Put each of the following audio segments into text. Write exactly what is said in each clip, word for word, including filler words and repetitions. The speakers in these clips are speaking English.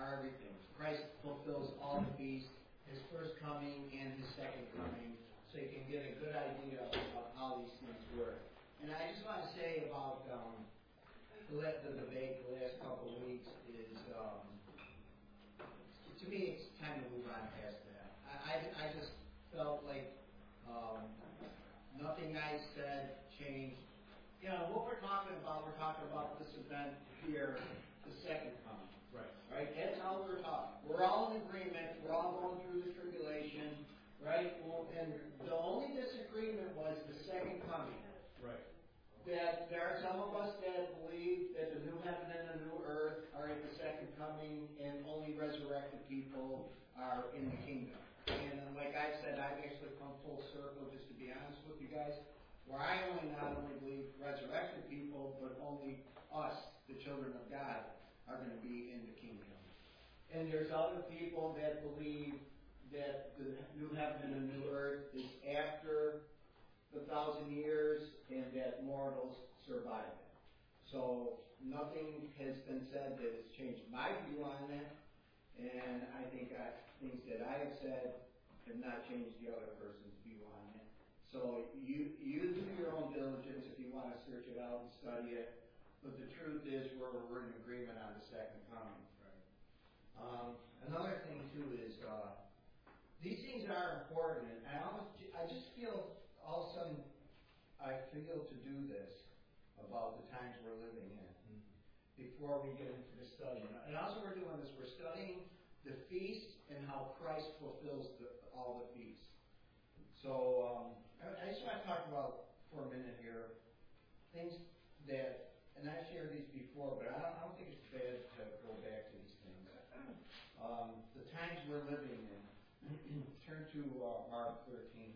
are everything. Christ fulfills all the feasts, his first coming and his second coming, so you can get a good idea of, of how these things work. And I just want to say about um, the, the debate the last couple of weeks is, um, to me, it's time to move on past that. I, I, I just felt like um, nothing I said changed. You know, what we're talking about, we're talking about this event here, the second coming. Right. Right? That's how we're talking. We're all in agreement. We're all going through the tribulation. Right? Well, and the only disagreement was the second coming. Right. That there are some of us that believe that the new heaven and the new earth are at the second coming, and only resurrected people are in the kingdom. And like I said, I've actually come full circle, just to be honest with you guys, where I only not only believe resurrected people, but only us, the children of God, are going to be in the kingdom. And there's other people that believe that the new heaven and the new earth is after the thousand years, and that mortals survive it. So nothing has been said that has changed my view on that, and I think I, things that I have said have not changed the other person's view on it. So you you do your own diligence if you want to search it out and study it. But the truth is, we're we're in agreement on the second coming. Right. Um, another thing too is uh, these things are important, and I almost I just feel all of a sudden I feel to do this about the times we're living in mm-hmm. before we get into the study. And also we're doing this, we're studying the feasts and how Christ fulfills the, all the feasts. So um, I, I just want to talk about for a minute here things that, and I've shared these before, but I don't, I don't think it's bad to go back to these things. Um, the times we're living in. Turn to uh, Mark thirteen.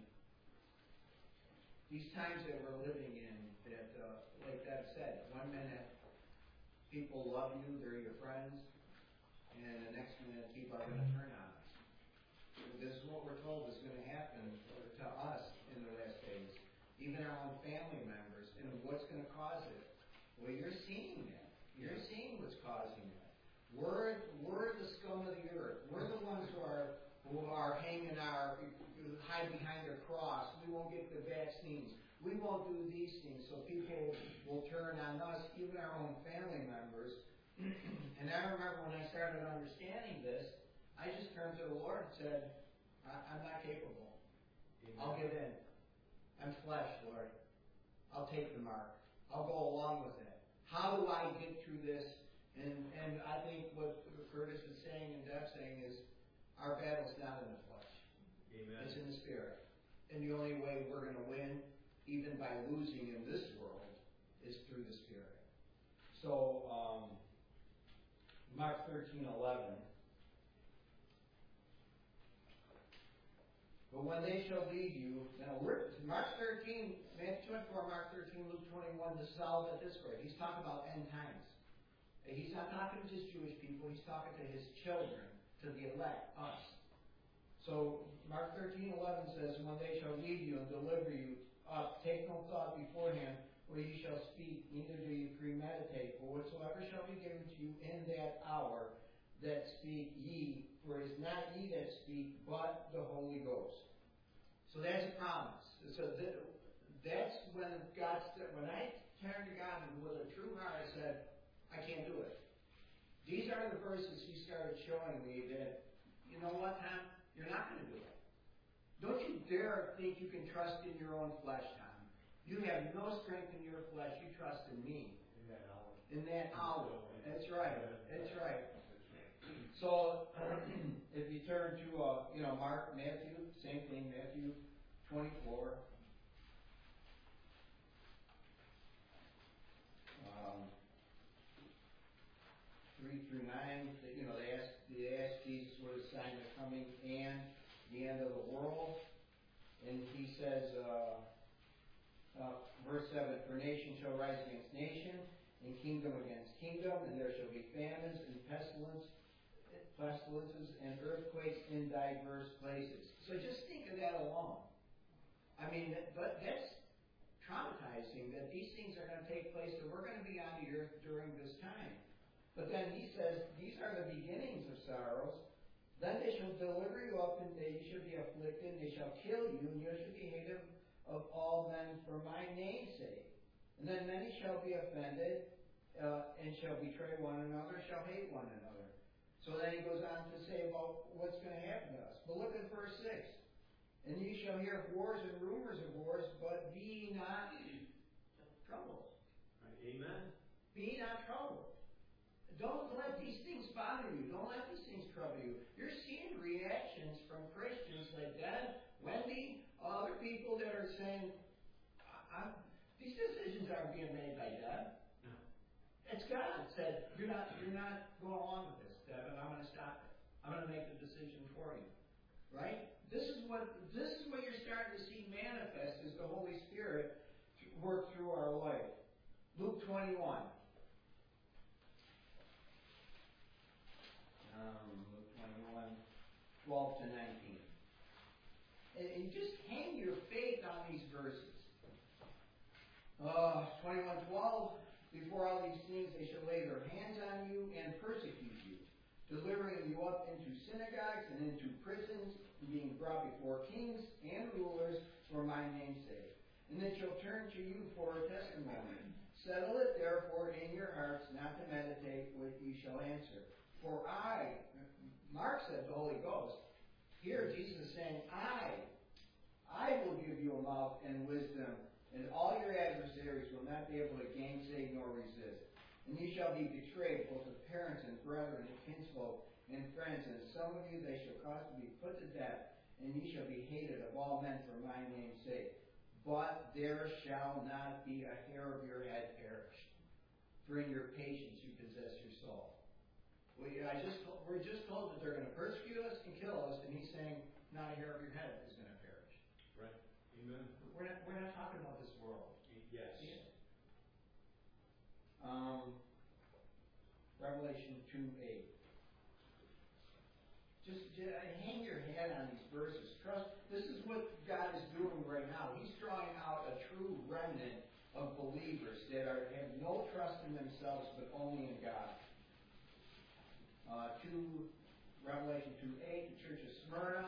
These times that we're living in, that, uh, like Deb said, one minute people love you, they're your friends, and the next minute people are going to turn on us. This is what we're told is going to happen to us in the last days, even our own family members. And what's going to cause it? Well, you're seeing it. You're seeing what's causing it. We're we're the scum of the earth. We're the ones who are who are hanging our hide behind their cross. We won't get the vaccines. We won't do these things. So people will turn on us, even our own family members. And I remember when I started understanding this, I just turned to the Lord and said, I'm not capable. Amen. I'll give in. I'm flesh, Lord. I'll take the mark. I'll go along with it. How do I get through this? And and I think what Curtis is saying and Deb's saying is our battle's not in the flesh. Amen. It's in the Spirit. And the only way we're going to win, even by losing in this world, is through the Spirit. So, um, Mark thirteen eleven. But when they shall lead you, now we're Mark thirteen, Matthew twenty-four, Mark thirteen, Luke twenty-one, this is all at this rate. He's talking about end times. He's not talking to just Jewish people, he's talking to his children, to the elect, us. So Mark thirteen eleven says, when they shall lead you and deliver you up, take no thought beforehand where you shall speak, neither do you premeditate. For whatsoever shall be given to you in that hour, that speak ye, for it is not ye that speak, but the Holy Ghost. So that's a promise. So that, that's when God, when I turned to God and with a true heart, I said, I can't do it. These are the verses He started showing me that, you know what, Tom? You're not going to do it. Don't you dare think you can trust in your own flesh, Tom. You have no strength in your flesh. You trust in me. In that hour. In that hour. That's right. That's right. So, if you turn to, uh, you know, Mark, Matthew, same thing, Matthew twenty-four. Um, three through nine, you know, they ask, they ask Jesus what is the sign of coming and the end of the world. And he says, uh, uh, verse seven, for nation shall rise against nation, and kingdom against kingdom, and there shall be famines and pestilence, pestilences and earthquakes in diverse places. So just think of that alone. I mean, but that's traumatizing that these things are going to take place, that we're going to be on the earth during this time. But then he says, these are the beginnings of sorrows. Then they shall deliver you up, and they shall be afflicted, and they shall kill you, and you shall be hated of all men for my name's sake. And then many shall be offended, uh, and shall betray one another, shall hate one another. So then he goes on to say about what's going to happen to us. But look at verse six. And ye shall hear of wars and rumors of wars, but be not troubled. Amen. Be not troubled. Don't let these things bother you. Don't let these things trouble you. You're seeing reactions from Christians like Dad, Wendy, other people that are saying, I'm, these decisions aren't being made by Dad. No. It's God said, you're not, you're not going along with this, Dad, and I'm going to stop it. I'm going to make the decision for you. Right? This is what this is what you're starting to see manifest as the Holy Spirit work through our life. Luke twenty-one. Um, Luke twenty-one, twelve to nineteen. And, and just hang your faith on these verses. Uh, twenty-one twelve. Before all these things they shall lay their hands on you and persecute you, delivering you up into synagogues and into prisons, and being brought before kings and rulers for my name's sake. And they shall turn to you for a testimony. Settle it therefore in your hearts not to meditate what ye shall answer. For I, Mark said the Holy Ghost. Here Jesus is saying, I, I will give you a mouth and wisdom, and all your adversaries will not be able to gainsay nor resist. And ye shall be betrayed both of parents and brethren and kinsfolk and friends, and some of you they shall cause to be put to death, and ye shall be hated of all men for my name's sake. But there shall not be a hair of your head perished. For in your patience you possess your soul. We, I just, we're just told that they're going to persecute us and kill us, and he's saying not a hair of your head is going to perish. Right. Amen. We're not, we're not talking about this world. Yes. Yeah. Um, Revelation two eight. Just, just hang your head on these verses. Trust. This is what God is doing right now. He's drawing out a true remnant of believers that are, have no trust in themselves but only in God. Uh, two, Revelation two eight, the church of Smyrna.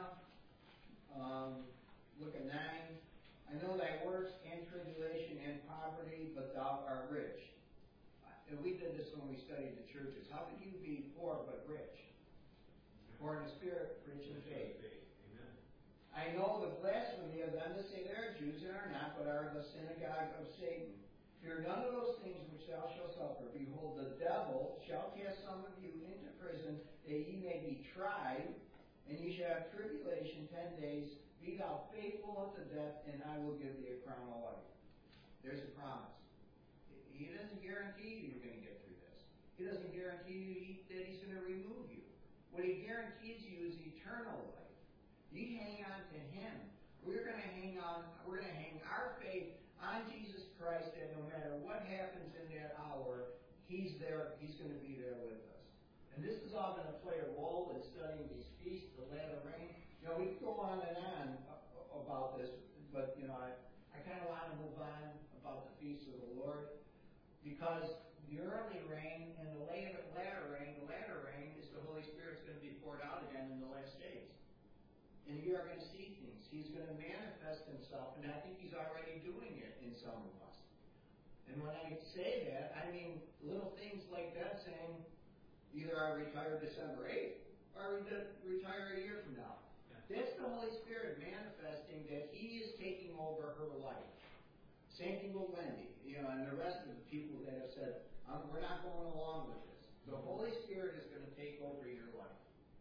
Um, look at nine. I know thy works and tribulation and poverty, but thou art rich. And we did this when we studied the churches. How could you be poor but rich? Poor in the spirit, rich in faith. Amen. I know the blasphemy of them that say they are Jews and are not, but are the synagogue of Satan. Fear none of those things which thou shalt suffer. Behold, the devil shall cast some of you into prison, that ye may be tried, and ye shall have tribulation ten days. Be thou faithful unto death, and I will give thee a crown of life. There's a promise. He doesn't guarantee you you're going to get through this. He doesn't guarantee you that he's going to remove you. What he guarantees you is eternal life. You hang on to him. We're going to hang on. We're going to hang our faith on Jesus Christ, that no matter what happens in that hour, he's there. He's going to be there with us. And this is all going to play a role in studying these feasts, the latter rain. You know, we could go on and on about this, but you know, I, I kind of want to move on about the feasts of the Lord, because the early rain and the later, latter rain, the latter rain is the Holy Spirit's going to be poured out again in the last days. And you are going to see things. He's going to manifest himself, and I think he's already doing it in some of us. And when I say that, I mean little things like that, saying, either I retire December eighth, or I retire a year from now. Yeah. That's the Holy Spirit manifesting that he is taking over her life. Same thing with Wendy, you know, and the rest of the people that have said, um, we're not going along with this. The Holy Spirit is going to take over your life.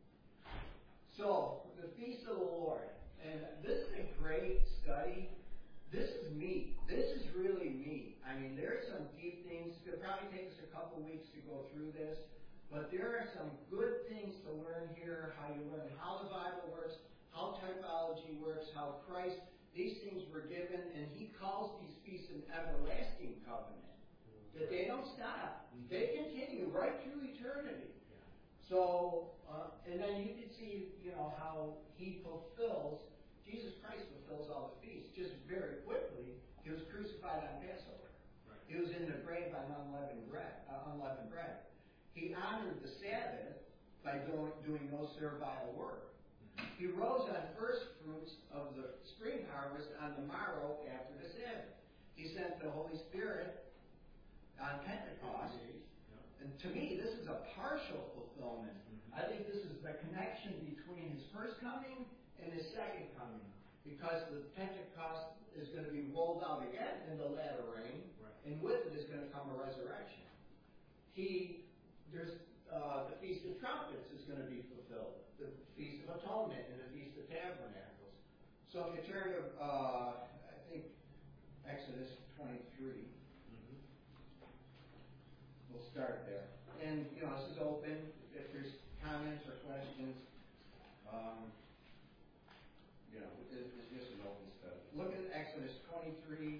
So, the Feast of the Lord. And this is a great study. This is meat. This is really meat. I mean, there are some deep things. It'll probably take us a couple weeks to go through this. But there are some good things to learn here, how you learn how the Bible works, how typology works, how Christ, these things were given, and he calls these feasts an everlasting covenant. That they don't stop. They continue right through eternity. So, uh, and then you can see, you know, how he fulfills, Jesus Christ fulfills all the feasts just very quickly. He was crucified on Passover. Right. He was in the grave on unleavened bread. Uh, unleavened bread. He honored the Sabbath, by doing, doing no servile work. He rose on first fruits of the spring harvest on the morrow after the Sabbath. He sent the Holy Spirit on Pentecost. And to me, this is a partial fulfillment. Mm-hmm. I think this is the connection between his first coming and his second coming. Because the Pentecost is going to be rolled out again in the latter rain. Right. And with it is going to come a resurrection. He, there's uh, the Feast of Trumpets is going to be fulfilled. The Feast of Atonement and the Feast of Tabernacles. So if you turn to, uh, I think, Exodus twenty-three, mm-hmm. We'll start there. And, you know, this is open. If there's comments or questions, um, you know, it's, it's just an open study. Look at Exodus twenty-three.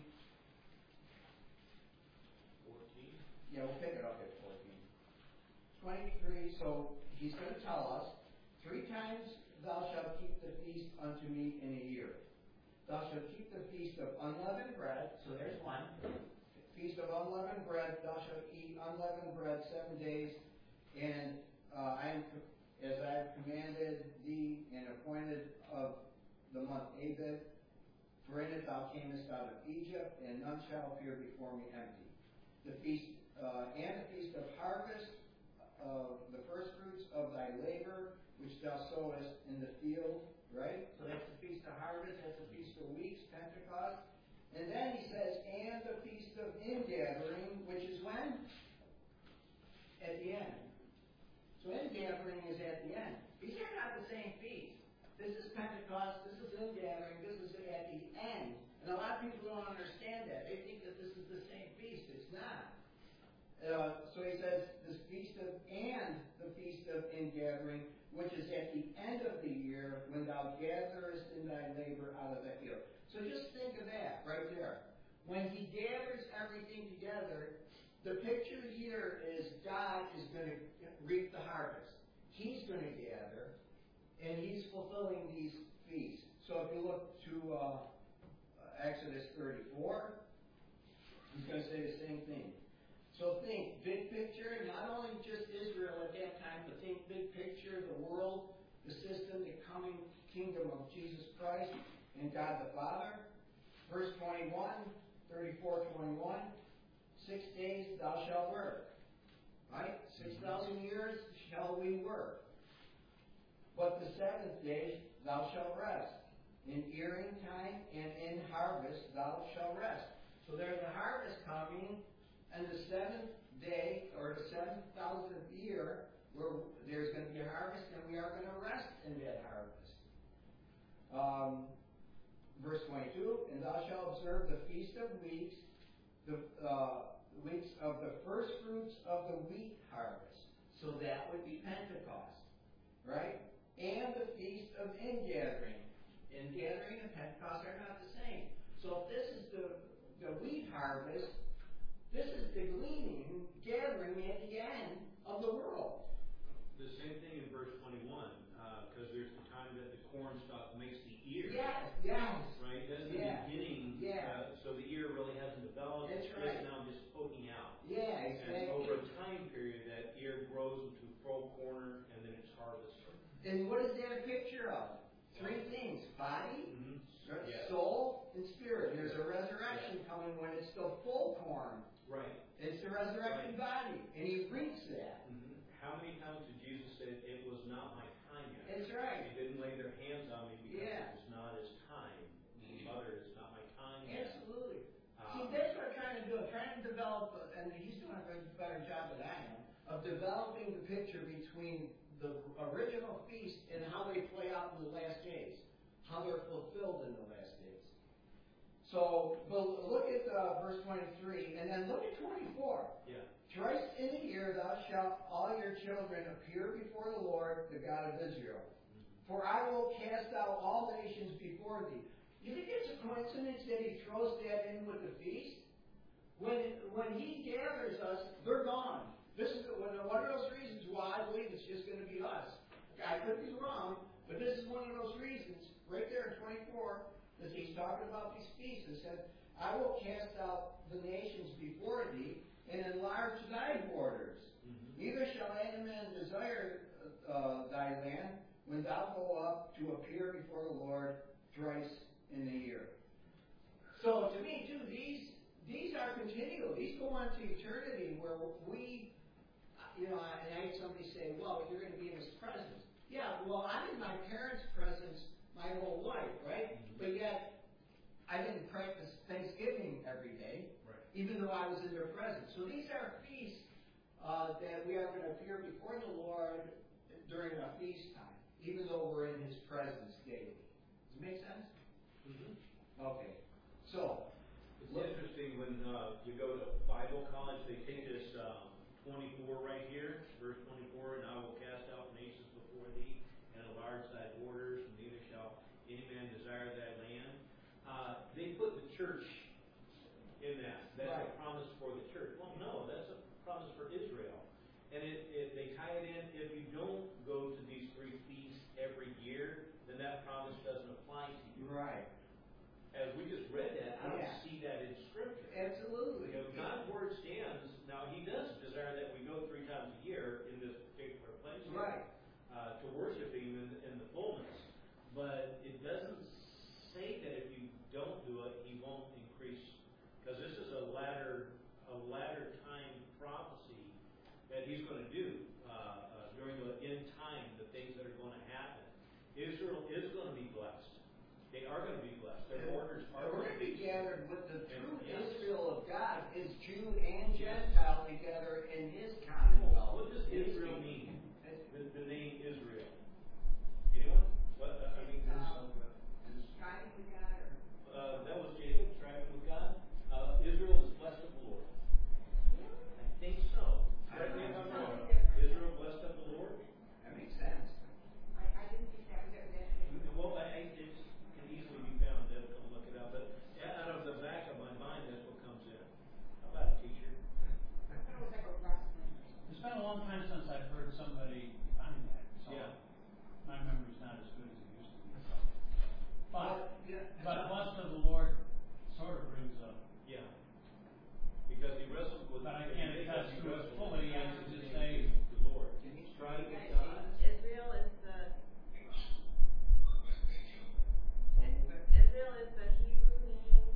fourteen? Yeah, we'll pick it up at fourteen. twenty-three, so he's going to tell us, three times thou shalt keep the feast unto me in a year. Thou shalt keep the feast of unleavened bread, so there's one. Feast of unleavened bread, thou shalt eat unleavened bread seven days, and uh, I am, as I have commanded thee and appointed of the month Abib, for in it thou camest out of Egypt, and none shall appear before me empty. The feast uh, and the feast of harvest, of the first fruits of thy labor, which thou sowest in the field, right? So that's the feast of harvest, that's the feast of weeks, Pentecost. And then he says, and the feast of ingathering, which is when? At the end. So ingathering is at the end. These are not the same feast. This is Pentecost, this is ingathering, this is at the end. And a lot of people don't understand that. They think that this is the same feast. It's not. Uh, so he says, this feast of, and the feast of ingathering, which is at the end of the year, when thou gatherest in thy labor out of the field. So just think of that right there. When he gathers everything together, the picture here is God is going to reap the harvest. He's going to gather, and he's fulfilling these feasts. So if you look to uh, Exodus thirty-four, he's going to say the same thing. So think, big picture, not only just Israel at that time, but think big picture, the world, the system, the coming kingdom of Jesus Christ and God the Father. Verse twenty-one, thirty-four twenty-one, six days thou shalt work. Right? Six thousand years shall we work. But the seventh day thou shalt rest. In earing time and in harvest thou shalt rest. So there's a harvest coming. And the seventh day, or the seven thousandth year, where there's going to be a harvest, and we are going to rest in that harvest. Um, verse twenty-two, and thou shalt observe the feast of weeks, the uh, weeks of the first fruits of the wheat harvest. So that would be Pentecost, right? And the feast of ingathering. Ingathering and Pentecost are not the same. So if this is the, the wheat harvest, this is the gleaning, gathering at the end of the world. The same thing in verse twenty-one, because uh, there's the time that the corn stalk makes the ear. Yes, yes. Right? That's the yeah. beginning. Yeah. Uh, so the ear really hasn't developed. That's it's right. just now just poking out. Yeah, exactly. And over a time period, that ear grows into full corner, and then it's harvested. And what is that a picture of? Three things: body, mm-hmm. yes. soul, and spirit. There's a resurrection yeah. coming when it's still full corn. Right. It's the resurrected right. body, and he reaps that. Mm-hmm. How many times did Jesus say, it was not my time yet? That's right. He didn't lay their hands on me because yeah. it was not his time. Mother, it's not my time yet. Absolutely. Um, See, that's what I'm trying to do. I'm trying to develop, and he's doing a better job than I am, of developing the picture between the original feast and how they play out in the last days, how they're fulfilled in the last days. So, but look at uh, verse twenty-three, and then look at twenty-four. Yeah. Thrice in a year thou shalt all your children appear before the Lord, the God of Israel. Mm-hmm. For I will cast out all nations before thee. You think it's a coincidence that he throws that in with the feast? When when he gathers us, they're gone. This is one of those reasons why I believe it's just going to be us. I could be wrong, but this is one of those reasons, right there in twenty-four, that he's talking about these feasts. It said, I will cast out the nations before thee and enlarge thy borders. Mm-hmm. Neither shall any man desire uh, uh, thy land, when thou go up to appear before the Lord thrice in a year. So to me, too, these these are continual. These go on to eternity, where we, you know, and I had somebody say, well, you're going to be in His presence. Yeah, well, I'm in my parents' presence my whole life, right? Mm-hmm. But yet, I didn't practice Thanksgiving every day, right, even though I was in their presence. So these are feasts uh, that we are going to appear before the Lord during a feast time, even though we're in His presence daily. Does it make sense? Mm-hmm. Okay. So, it's look, interesting when uh, you go to Bible college, they take this um, twenty-four right here, verse twenty-four, and I will cast out nations before thee, and enlarge thy borders, and neither shall any man desire thy land. Uh, they put the church in that. That's right. A promise for the church. Well, no, that's a promise for Israel. And it, it, they tie it in, if you don't go to these three feasts every year, then that promise doesn't apply to you. Right. As we just read that, I don't yeah. see that in Scripture. Absolutely. You know, God's Word stands. Now, He does desire that we go three times a year in this particular place. Right. Uh, to worship Him in, in the fullness. But it doesn't say that if you don't do it, He won't increase. Because this is a latter, a latter time prophecy that He's going to do uh, uh, during the end time, the things that are going to happen. Israel is going to be blessed. They are going to be blessed. Their borders are going to be gathered with the true yes. Israel of God, is Jew and Gentile together in His commonwealth. What does Israel mean? The, the name Israel. Anyone? What I mean, um, striving with God, or uh, that was Jacob striving with God. Uh, Israel is blessed of the Lord. I think so. Correct me if I'm wrong. Israel blessed of the Lord. That makes sense. I, I didn't think that was ever that. Well, I, I, it can easily be found. Deb can look it up. But out of the back of my mind, that's what comes in. How about a teacher? I thought it was like a wrestling. It's been a long time since I've heard somebody define that. So Yeah. my memory's not as good as it used to be. But, Uh, yeah. but blessed of the Lord sort of brings up. Yeah. Because he wrestled with. But I can't attest he to it wrestled fully. with I the can just name say. the Lord. Can you Strive speak with that God. Israel is the Israel is the Hebrew name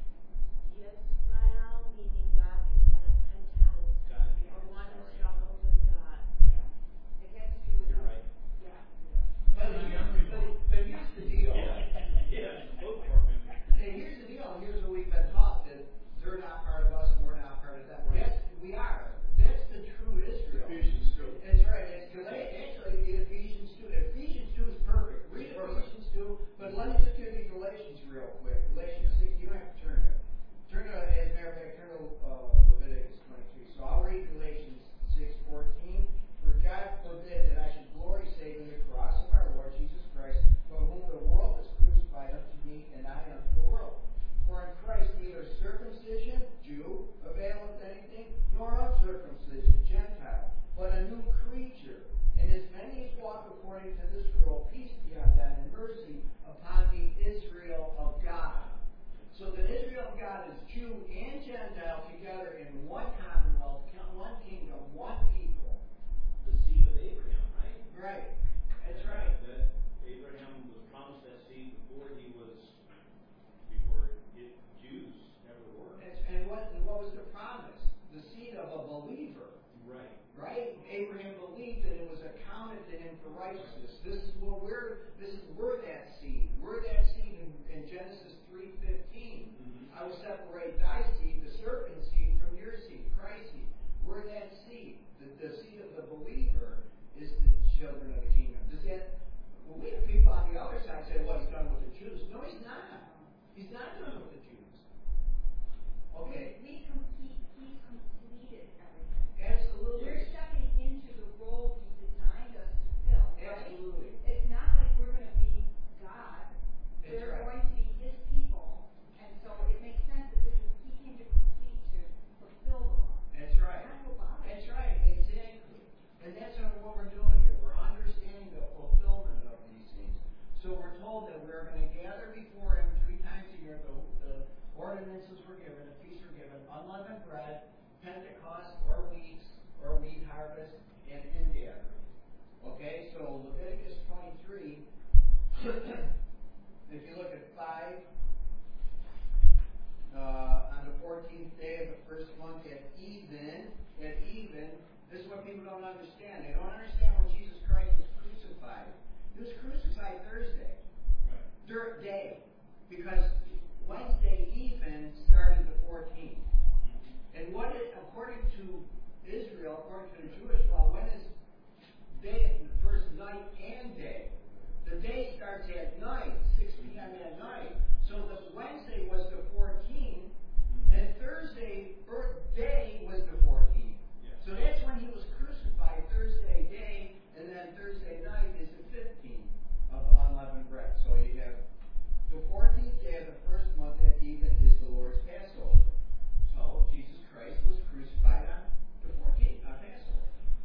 Yisrael, meaning God content, content, God. or one who struggles with God. Yeah. It has to do with You're right. Yeah. But, My here- memory but, book. but here's the deal. Yeah. Both for him. Hey, here's the deal. Here's what we've been taught, that they're not part of us and we're not part of them. Right. That's, we are. That's the true Israel. Ephesians two. That's right. It's, cause I, actually, the Ephesians two. Ephesians two is perfect. Read It's perfect. Ephesians two, but let me just give you Galatians real quick. Galatians six. You don't have to turn to it. Turn to, as a matter of fact, turn to uh, Leviticus twenty-three. So I'll read Galatians six fourteen. For God forbid that I should glory save in the cross of our Lord Jesus Christ, for whom the world is crucified unto me, and I unto the world. For in Christ neither circumcision, Jew, availeth anything, nor uncircumcision, Gentile, but a new creature. And as many as walk according to this rule, peace be on them, and mercy upon the Israel of God. So the Israel of God is Jew and Gentile together in one commonwealth, one kingdom, one people. The seed of Abraham, right? Right. That's right. That Abraham was promised that seed before he was, before it, Jews ever were. That's, and what and what was the promise? The seed of a believer. Right. Right? Abraham believed and it was accounted to him for righteousness. This is what we're this is we're that seed. We're that seed in, in Genesis three fifteen. Mm-hmm. I will separate thy seed, the serpent seed, from your seed, Christ's seed. We're that seed. The, the seed of the believer is the children of the kingdom. Does that well, we have people on the other side say, well, he's done with the Jews. No, he's not. He's not done with the Jews. Okay. We complete, he completed everything. Absolutely. We're stepping into the role he designed us to fill, right? Absolutely. It's not like we're going to be God. That's we're right. going to be his people. And so it makes sense that this is, he came to complete, to fulfill the law. That's right. Not to abolish. That's right, exactly. And that's what we're doing here. We're understanding the fulfillment of these things. So we're told that we're going to gather before Him three times a year. The, the ordinances were given, the feasts were given, unleavened bread, Pentecost, or weeks, or wheat harvest, and ingathering. Okay, so thirty, if you look at five, uh, on the fourteenth day of the first month at even, at even, this is what people don't understand. They don't understand when Jesus Christ was crucified. He was crucified Thursday. Right. Third day. Because Wednesday even started the fourteenth. And what is, according to Israel, according to the Jewish law, when is day, the first night and day? The day starts at night, six p.m. at night. So the Wednesday was the fourteenth, and Thursday day was the fourteenth. Yes. So that's when he was crucified, Thursday day, and then Thursday night is the fifteenth of unleavened bread. So you have the fourteenth day of the first month at even is the Lord's Passover. So Jesus Christ was crucified on the fourteenth, on Passover.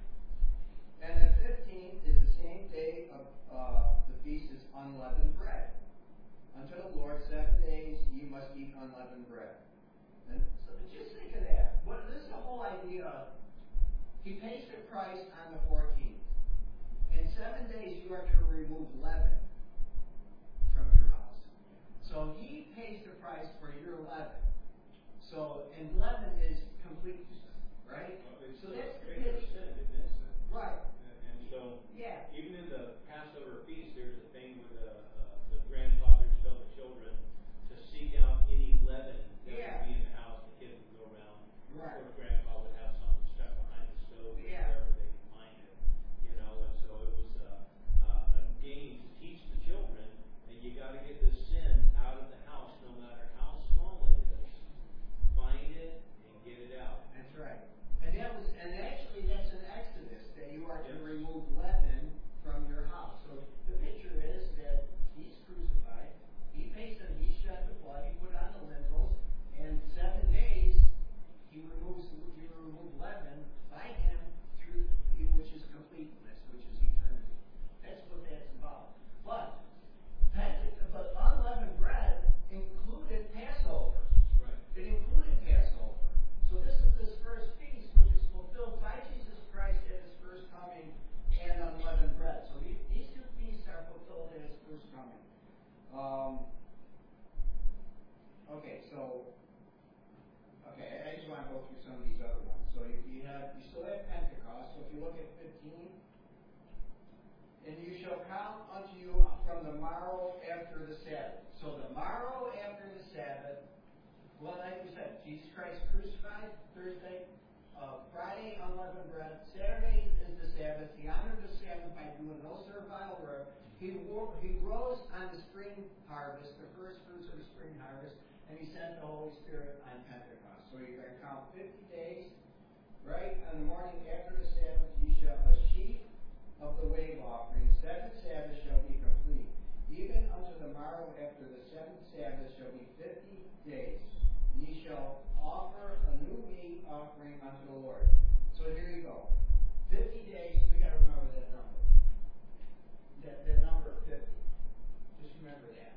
And the fifteenth is the same day of uh, the feast is unleavened bread. Unto the Lord seven days you must eat unleavened bread. And so just think of that. What, this is the whole idea. He pays the price on the fourteenth. In seven days you are to remove leaven from your house. So he pays the price for your leaven. So, and leaven is complete sin, right? Well, it's So that's the greater picture. sin, isn't it? Right. And and so, Yeah. even in the Passover feast, there's a thing where the, uh, the grandfathers tell the children to seek out any leaven that Yeah. would be in the house. The kids would go around. Right. Of course, grandpa would have something stuck behind the stove or Yeah. wherever they could find it. You know, and so it was uh, uh, a game to teach the children that you got to get this sin out of the house, no matter how small it is. Find it and get it out. That's right. And that was, and actually that's an Exodus, that you are to Yes. remove leaven from your house. So the picture is that he's crucified, he pays the, he shed the blood, he put on the lintels, and seven days he removes, you remove leaven by him through, which is completeness, which is eternity. That's what that's about. But, but unleavened bread included Passover. Right. It included Passover. So this is this first feast, which is fulfilled by Jesus Christ at his first coming and unleavened bread. So these, these two feasts are fulfilled at his first coming. Um, okay, so, okay, I just want to go through some of these other ones. So you, you have, you still have Pentecost. So if you look at fifteen, and you shall count unto you from the morrow after the Sabbath. So the morrow after the Sabbath, well, like we said, Jesus Christ crucified Thursday, uh, Friday unleavened bread, Saturday is the Sabbath. He honored the Sabbath by doing no servile work. He wore, he rose on the spring harvest, the first fruits of the spring harvest, and he sent the Holy Spirit on Pentecost. So you're going to count fifty days, right? On the morning after the Sabbath, you shall a sheaf of the wave offering. Seven Sabbaths shall be complete. Even unto the morrow after the seventh Sabbath shall be fifty days. And ye shall offer a new meat offering unto the Lord. So here you go. Fifty days, we got to remember that number. That, that number of fifty. Just remember that.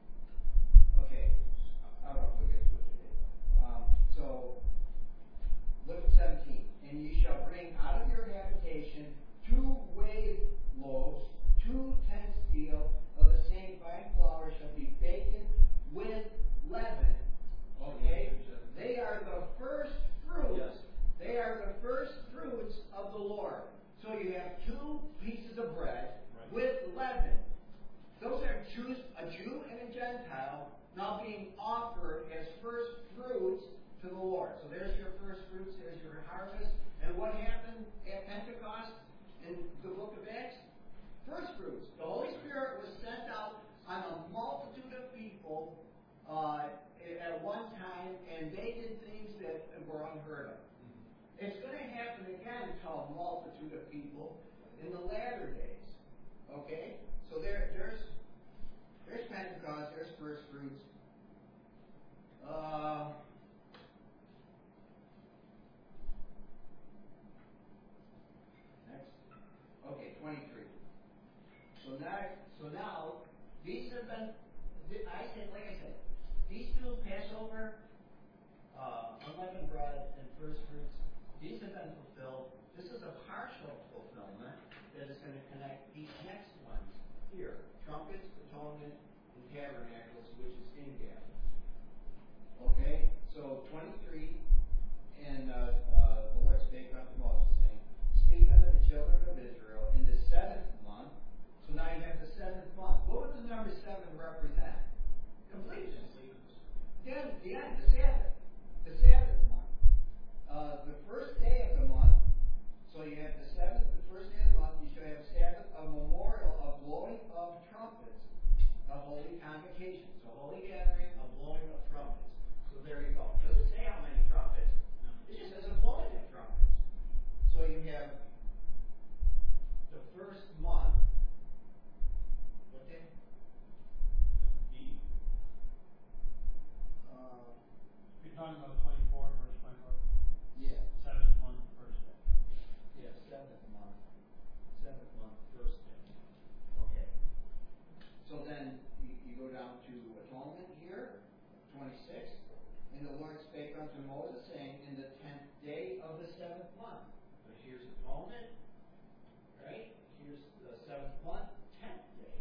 Okay. I don't know if we'll get to it today. Um, so, look at seventeen. And ye shall bring out of your habitation two wave loaves, two tenths deal of the same fine flour shall be baken with leaven. Okay? They are the first fruits. Yes. They are the first fruits of the Lord. So you have two pieces of bread Right. with leaven. Those are Jews, a Jew and a Gentile, now being offered as first fruits to the Lord. So there's your first fruits, there's your harvest. And what happened at Pentecost in the book of Acts? First fruits. The Holy Spirit was sent out on a multitude of people uh, at one time, and they did things that were unheard of. It's going to happen again to a multitude of people in the latter days. Okay? So there, there's there's Pentecost, there's first fruits. Uh, next. Okay, twenty-three. So now, so now, these have been, I said, like I said, these two, Passover, uh, unleavened bread, and first fruits, these have been fulfilled. This is a partial fulfillment that is going to connect these next ones here, trumpets, atonement, and tabernacles, which is ingathering. Okay, so twenty-three, and uh, uh, the Lord spake unto Moses, saying, Speak unto the children of Israel in the seventh month. So now you have the seventh month. What would the number seven represent? Completion. The end, the end, the Sabbath. The Sabbath month. Uh, the first day of the month, so you have the seventh, the first day of the month, you shall have Sabbath, a memorial of blowing of trumpets, a holy convocation. So holy gathering, a blowing of trumpets. So there you go. It doesn't say how many trumpets. It just says a blowing of trumpets. So you have the first month. What day? D. Uh, You're talking about twenty-four, verse twenty-four, yeah. seventh month, first day. Yeah, seventh month. Seventh month, first day. Okay. So then you, you go down to atonement here, twenty-six. And the Lord spake unto Moses, saying, In the tenth day of the seventh month. So here's atonement, right? Here's the seventh month, tenth day.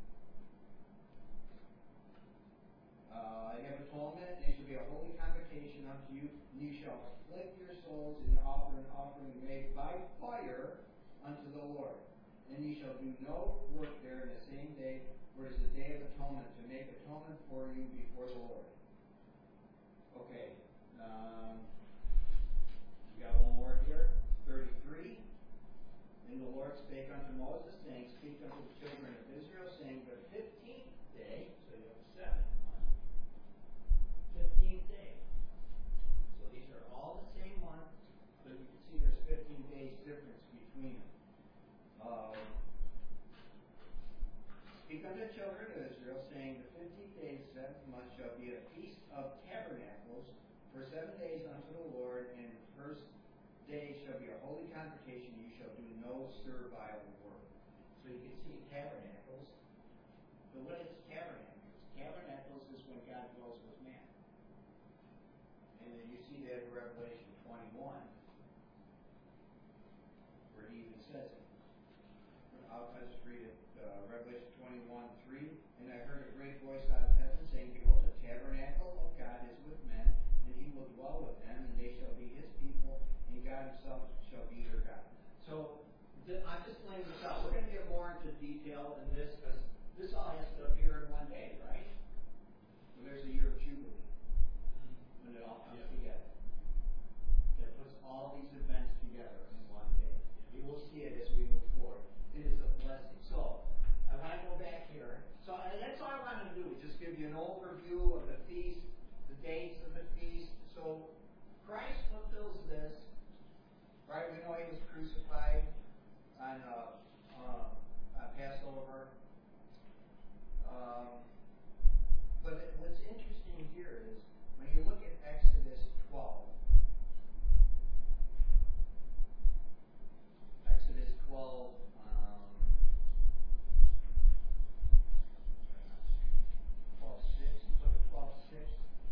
Uh, I have atonement, and it shall be a holy convocation unto you, and you shall afflict your souls and offer an offering made by fire unto the Lord. And ye shall do no work there in the same day, for it is the day of atonement, to make atonement for you before the Lord. Okay, um, we got one more here, thirty-three. And the Lord spake unto Moses, saying, Speak unto the children of Israel, saying, The fifteenth day, so you have the seventh month, fifteenth day. So these are all the same month, but you can see there's fifteen days difference between them. Um, Speak unto the children of Israel, saying, The fifteenth day of the seventh month shall be a feast of tabernacles for seven days unto the Lord, and the first day shall be a holy convocation. You shall do no servile work. So you can see tabernacles. But what is tabernacles? Tabernacles is when God dwells with man. And then you see that in Revelation twenty-one, where he even says it. I'll just read it. Uh, Revelation twenty-one, three. And I heard a great voice out of heaven saying, Behold, the tabernacle of God is with men, and he will dwell with them, and they shall be his people, and God himself shall be their God. So, th- I'm just laying this out. We're going to get more into detail in this, because this all has to appear in one day, right? Well, there's a year of Jubilee, when it all comes Yeah. together. That puts all these events together in one day. We will see it as we move forward. It is a blessing. So, I want to go back here. So, and that's all I wanted to do, is just give you an overview of the feast, the dates of the feast. So, Christ fulfills this, right? We know he was crucified on uh, uh, on Passover. Um, but it, what's interesting here is when you look at Exodus twelve, Exodus twelve, um, twelve six. Look at twelve six.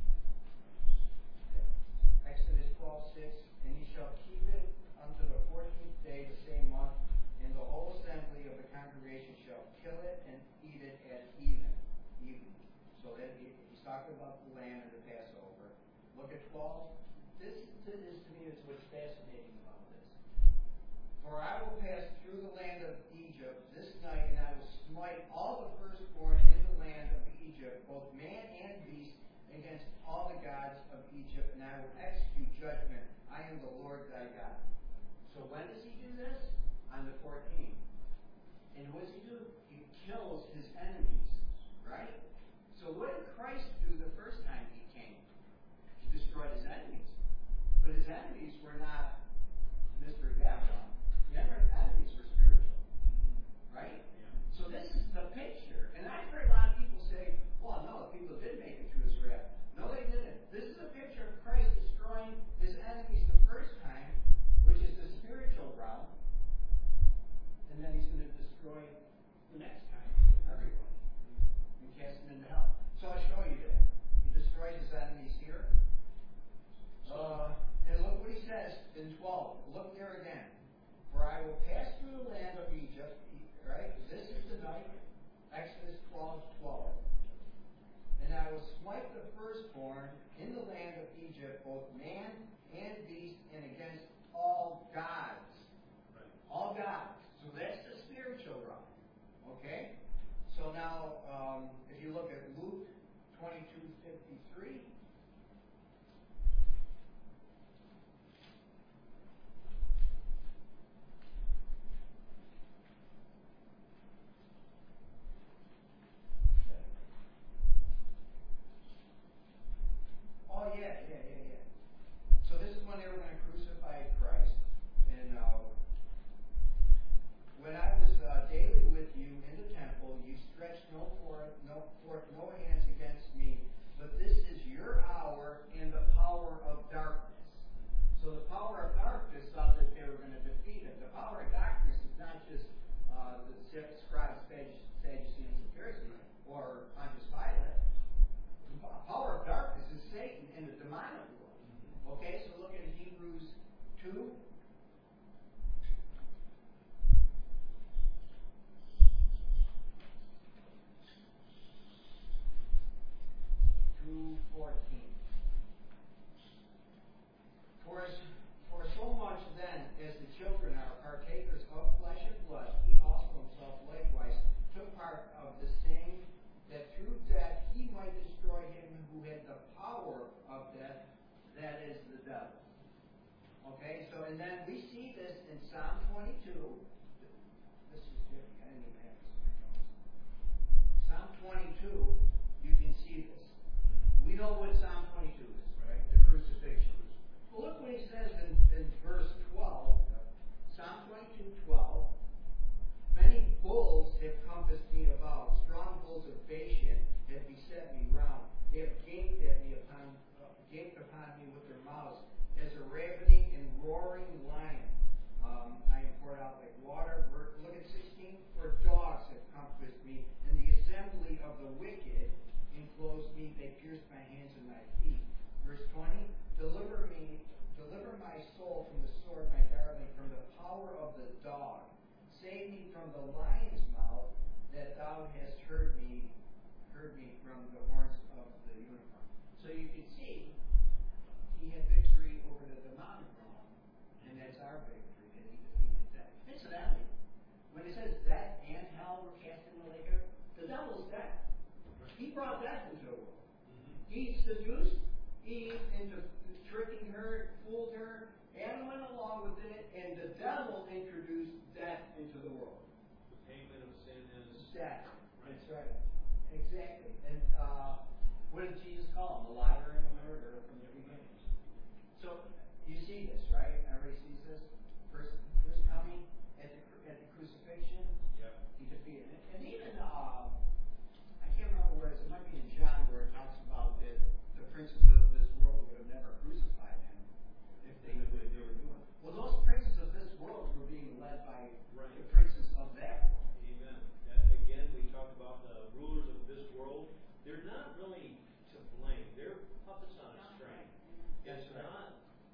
Exodus twelve six, and ye shall keep it unto the fourteenth day, the same month, and the whole assembly of the congregation shall kill it and eat it at even. Evening. So that he, he's talking about the lamb and the Passover. Look at twelve. This, this is to me is what's fascinating about this. For I will pass through the land of Egypt this night, and I will smite all the firstborn in the land of Egypt, both man and beast, against all the gods of Egypt, and I will execute judgment. I am the Lord thy God. So when does he do this? On the fourteenth. And what does he do? He kills his enemies, right? So what did Christ do the first time he came? He destroyed his enemies. But his enemies were not Mister Babylon. The enemies were spiritual, right? Yeah. So this is the picture. And I've heard a lot of people say, well, no, people did make it through his wrath. No, they didn't. This is a picture of Christ destroying his enemies the first time, which is the spiritual realm. And then he's going to destroy the next time everyone and cast them into hell. So I'll show you that. He destroys his enemies here. Uh, and look what he says in twelve. Look there again. For I will pass through the land of Egypt, right? This is the night. Okay? So now, um, if you look at Luke twenty-two fifty-three, oh yeah, yeah, yeah, yeah. So this is when they were going to crucify Christ, and uh, when I was uh, daily with you in the temple, you stretched no forth, no forth no hands against me, but this is your hour and the power of darkness. So the power of darkness thought that they were going to defeat him. The power of darkness is not just uh, the scribes, Sadducees, and Pharisees, or Pontius Pilate. The power of darkness is Satan and the demonic world. Okay, so look at Hebrews two. two fourteen. For, for so much then as the children are partakers of flesh and blood, he also himself likewise took part of the same, that through death he might destroy him who had the power of death, that is the devil. Okay, so and then we see this in Psalm twenty-two. This is different. I didn't even have this in my notes. Psalm twenty-two, you can see this. We know what Psalm twenty-two is, right? The crucifixion. Well, look what he says in, in verse twelve. Psalm twenty-two, twelve. Many bulls have compassed me about. Strong bulls of Bashan have beset me round. They have gaped at me upon, uh, gaped upon me with their mouths. As a ravening and roaring lion, um, I am poured out like water. Look at sixteen. For dogs have compassed me, and the assembly of the wicked enclosed me. They pierced my hands and my feet. Verse twenty. Deliver me, deliver my soul from the sword, my darling, from the power of the dog. Save me from the lion's mouth, that thou hast heard me, heard me from the horns of the unicorn. So you can see he had victory over the demonic realm, and that's our victory, that he defeated death. Incidentally, when it says death and hell were cast in the lake, the devil's death. He brought death into the world. He seduced Eve into tricking her, fooled her. Adam went along with it, and the devil introduced death into the world. The payment of sin is Death. Right. That's right. Exactly. And uh, what did Jesus call him? A liar and a murderer from the beginning. So you see this, right? Everybody sees this. First, first coming at the at the crucifixion. Yep. He defeated it, and even uh, I can't remember where it is. It might be in John where it talks about that the princes of this world would have never crucified him if they knew what they were doing. Well, those princes of this world were being led by Right. the princes of that world. Amen. And again, we talk about the rulers of this world. They're not really to blame. They're puppets on a string. That's It's right. not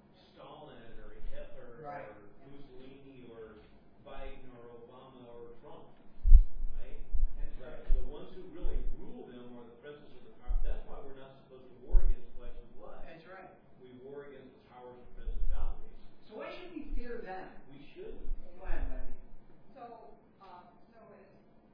Stalin or Hitler Right. or Mussolini or Biden or Obama or Trump, right? That's The- right. The ones who really rule them are the princes of the power. That's why we're not supposed to war against flesh and blood. That's right. We war against the powers and principalities. So why should we fear them? We should. Go ahead, Wendy. So, uh, so is,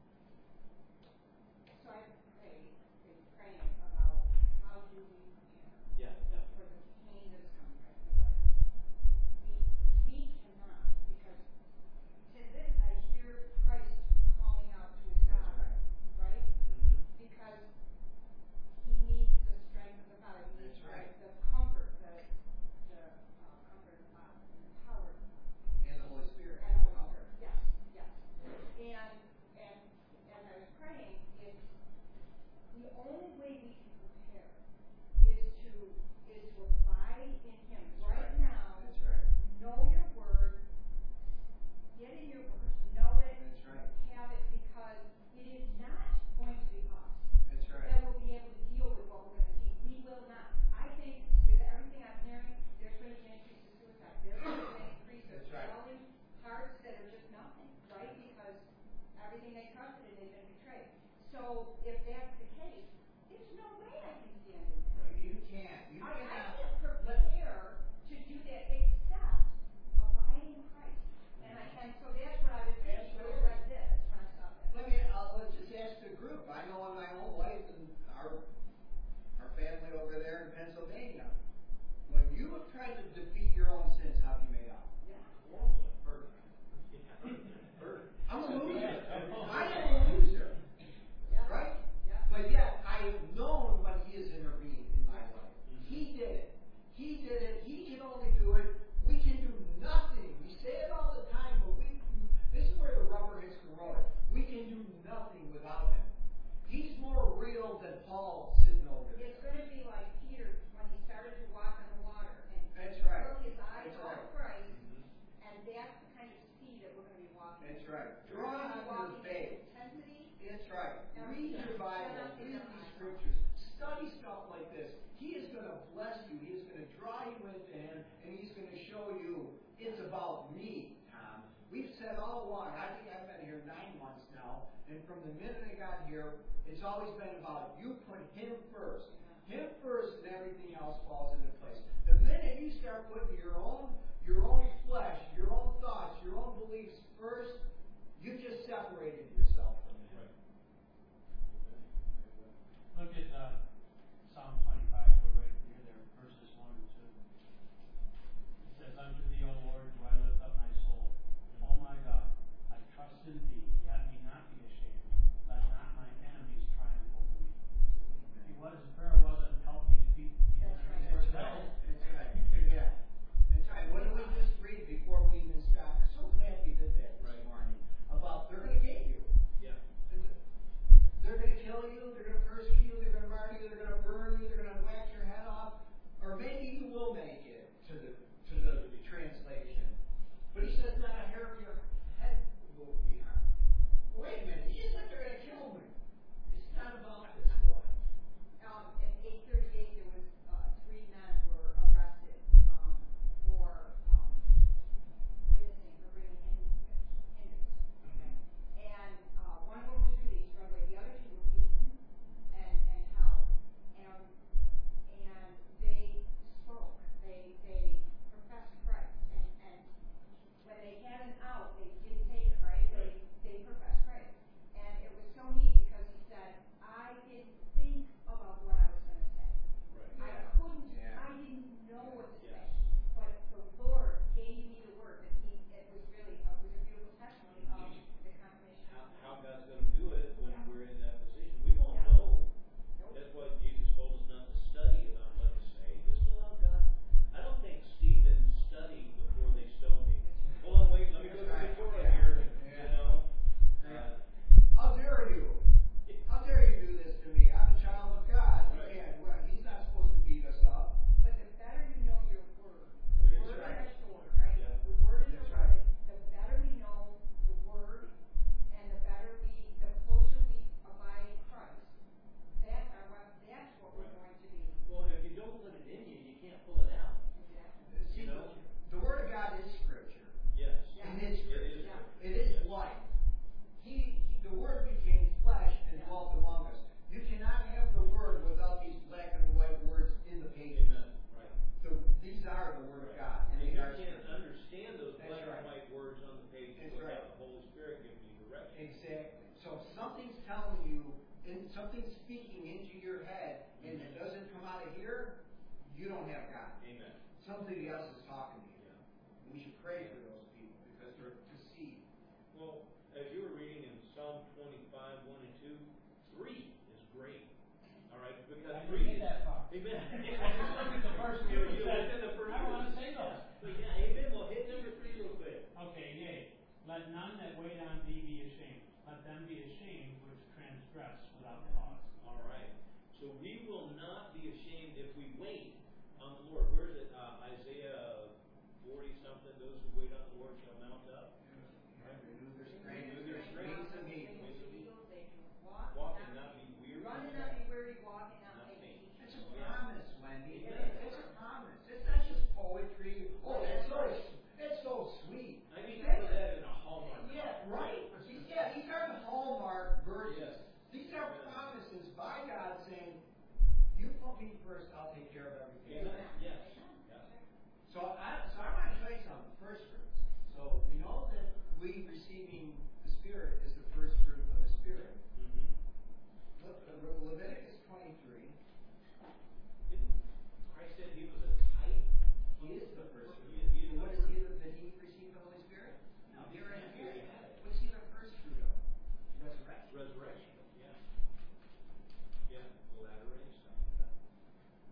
so I pray, is praying about how do we prepare Yeah, yeah. for the pain that is coming, right, the life. We, we cannot, because to this, I hear Christ calling out to his That's Father, right. right? Mm-hmm. Because he needs the strength of the Father, he needs That's right. the, the comfort, the, the, uh, comfort of the Father, and the power of the Father. And the Holy Spirit. And the Holy Spirit, yes, yes. And, and as I was praying, it's, the only way we can prepare is to, is to abide in him. Right right. now, That's right. know your word, get in your word, know it, That's right. have it, because it is not going to be us That's right. that will be able to deal with what we're gonna see. We will not. I think with everything I'm hearing, there's going to be an increase in suicide. There's going to be an increase of That's right. selling hearts that are just nothing, right? Because everything they trusted in, they've been betrayed. So if that's the case, there's no way I can stand in there. You can't. You I, I cannot. can't prepare to do that except abide in Christ. And I, and so that's what I was thinking when I read this, when I saw this. Let me. look, I know in my own life and our our family over there in Pennsylvania, when you have tried to defeat your own sins, how have you made out? Hurt. I'm a loser. I am a loser. Right? But yet, I have known when He has intervened in my life. He did it. He did it. He can only do it. We can do nothing. We say it all the time, but we. This is where the rubber hits the road. We can do nothing without Him. He's more real than Paul sitting over there. It's going to be like Peter when he started to walk on the water and That's right. took his eyes That's off right. Christ, and that's the kind of speed that we're going to be walking. That's right. We're Draw going to be on your walking faith. in intensity. That's right. Read your Bible. Read these scriptures. Study stuff like this. He is going to bless you. He is going to draw you into Him, and He's going to show you it's about me, Tom. We've said all along, I think I've been here nine months now, and from the minute I got here, it's always been about you put Him first. Him first, and everything else falls into place. The minute you start putting your own, your own flesh, your own thoughts, your own beliefs first, you've just separated yourself from Him. Look at uh, Psalm twenty-five, we're right near there, verses one and two. It says, "Unto thee, O Lord, do I lift up my soul. O my God, I trust in thee. Let me not be ashamed. Let not my enemies triumph over me." See, what his prayer wasn't, help me defeat the That's right. enemies. That's right. That's right. Yeah. That's right. What did we just read before we even stopped? I'm so glad we did that this Right. morning. About they're going to get you. Yeah. They're going to kill you. They're going to persecute you. They're going to murder you. They're going to burn you. They're going to whack your head off. Or maybe you will make it to the to the translation. But He says not a hair of your head will be harmed. Wait a minute. He isn't they're going to kill me. It's not about this life. Um, at eight thirty-eight, there was uh, three men were arrested um, for um, witnessing for bringing Hindus. Hindus. Okay, and uh, one of them was released right away. The other two were beaten and and held, and and they spoke. They they professed Christ, and and when they had an out, they didn't take it right. They they professed Christ, and it was so neat because he said, "I didn't think about what I was going to say. Right. I Yeah. couldn't. Yeah. I didn't know what to Yes. say, but the Lord gave me the word." And he, it was really, uh, it was a beautiful testimony of the confirmation. How, how God's going to do it when Yeah. we're in that position. We won't Yeah. know. Nope. That's why Jesus told us not to study about what to say. Just allow God. I don't think Stephen studied before they stoned him. Hold on, wait, let me go to That's the right. Torah Yeah. here. Yeah. You know? Yeah. Uh, How dare you? How dare you do this to me? I'm a child of God. You Right. can't. Well, He's not supposed to beat us up. But the better you know your word, the That's word right. and the sword, right? Yeah. The word and the That's word. right. The better we know the word, and the better we, the closer we abide Christ. That's our weapon. That's what we're Right. going to be. well, if you don't let it in you, you can't pull it out. Exactly. See, You know? the Word of God is Scripture. Yes. Yeah. It is It Scripture. is. Yeah. It is Yes. life. He, he, the Word became flesh and Yeah. dwelt among us. You cannot have the Word without these black and white words in the pages. Amen. Right. The, these are the Word of God. And They you are can't Scripture. understand those That's black and right. white words on the pages That's without right. the Holy Spirit giving you direction. Exactly. So if something's telling you, and something's speaking into your head, and it doesn't come out of here, you don't have God. Amen. Somebody else is talking to you. Yeah. We should pray for those people because they're deceived. Well, as you were reading in Psalm twenty-five, one and two, three is great. All right, because I three didn't is. get that far. Amen. Look at the first You, two, it you says, looked at the first I two. wanna say those. But yeah, amen. Well, hit number three real quick. Okay, yea, let none that wait on thee be ashamed. Let them be ashamed which transgress without cause. All right. So we will not be ashamed if we wait on the Lord. Where is it? Uh, Isaiah forty something. Those who wait on the Lord shall mount up. Renew their strength. Renew their strength. Wings of eagles. Wings of eagles, they can walk, Walk and and not not be, be weary. run and not be weary, walk and not Not faint. faint. It's a promise, Wendy. It It's, is. it's a promise. It's not just poetry. Oh, that's so it's so sweet. I need to put that in a Hallmark. Yeah, right. These- Yeah, these are the hallmark verses. Yes. These are promises by God saying, "You put me first, I'll take care of everything." Amen. Yes. Yeah. So I, so I want to show you something. First fruits. So we know that we receiving the Spirit is the first fruit of the Spirit. Mm-hmm.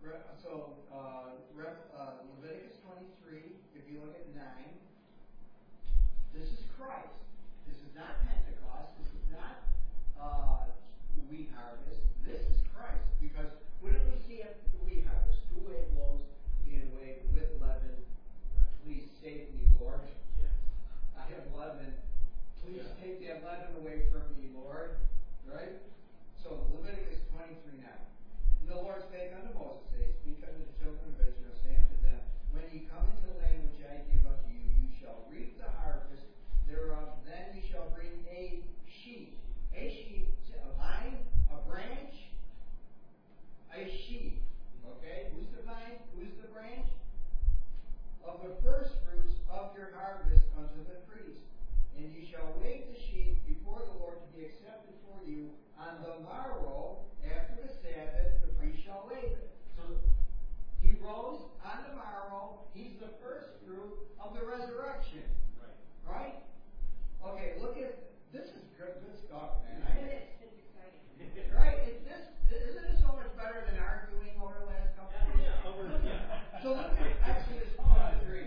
Re- so, uh, Rev, uh, Leviticus twenty-three, if you look at nine, this is Christ. This is not Pentecost. This is not, uh, wheat harvest. This is Christ. Because what did we see at the wheat harvest? Two wave loaves being weighed with leaven. Please save me, Lord. I have leaven. Please Yeah. take that leaven away from me, Lord. Right? So Leviticus twenty-three nine. And the Lord spake unto Moses, saying, Speak unto the children of Israel, saying unto them, When ye come into the land which I give unto you, you shall reap the harvest thereof, then you shall bring a sheaf. A sheaf, a vine, a branch, a sheaf. Okay? Who's the vine? Who's the branch? Of the first fruits of your harvest unto the priest. And ye shall wave the sheaf before the Lord to be accepted for you. On the morrow, after the Sabbath, the priest shall wave it. So he rose on the morrow. He's the first fruit of the resurrection. Right. Right? Okay, look at this is good, good stuff, man. I, It is, it's exciting. right? Is this isn't it so much better than arguing over the last couple of weeks? Yeah, over, yeah. So look at Exodus twenty-three.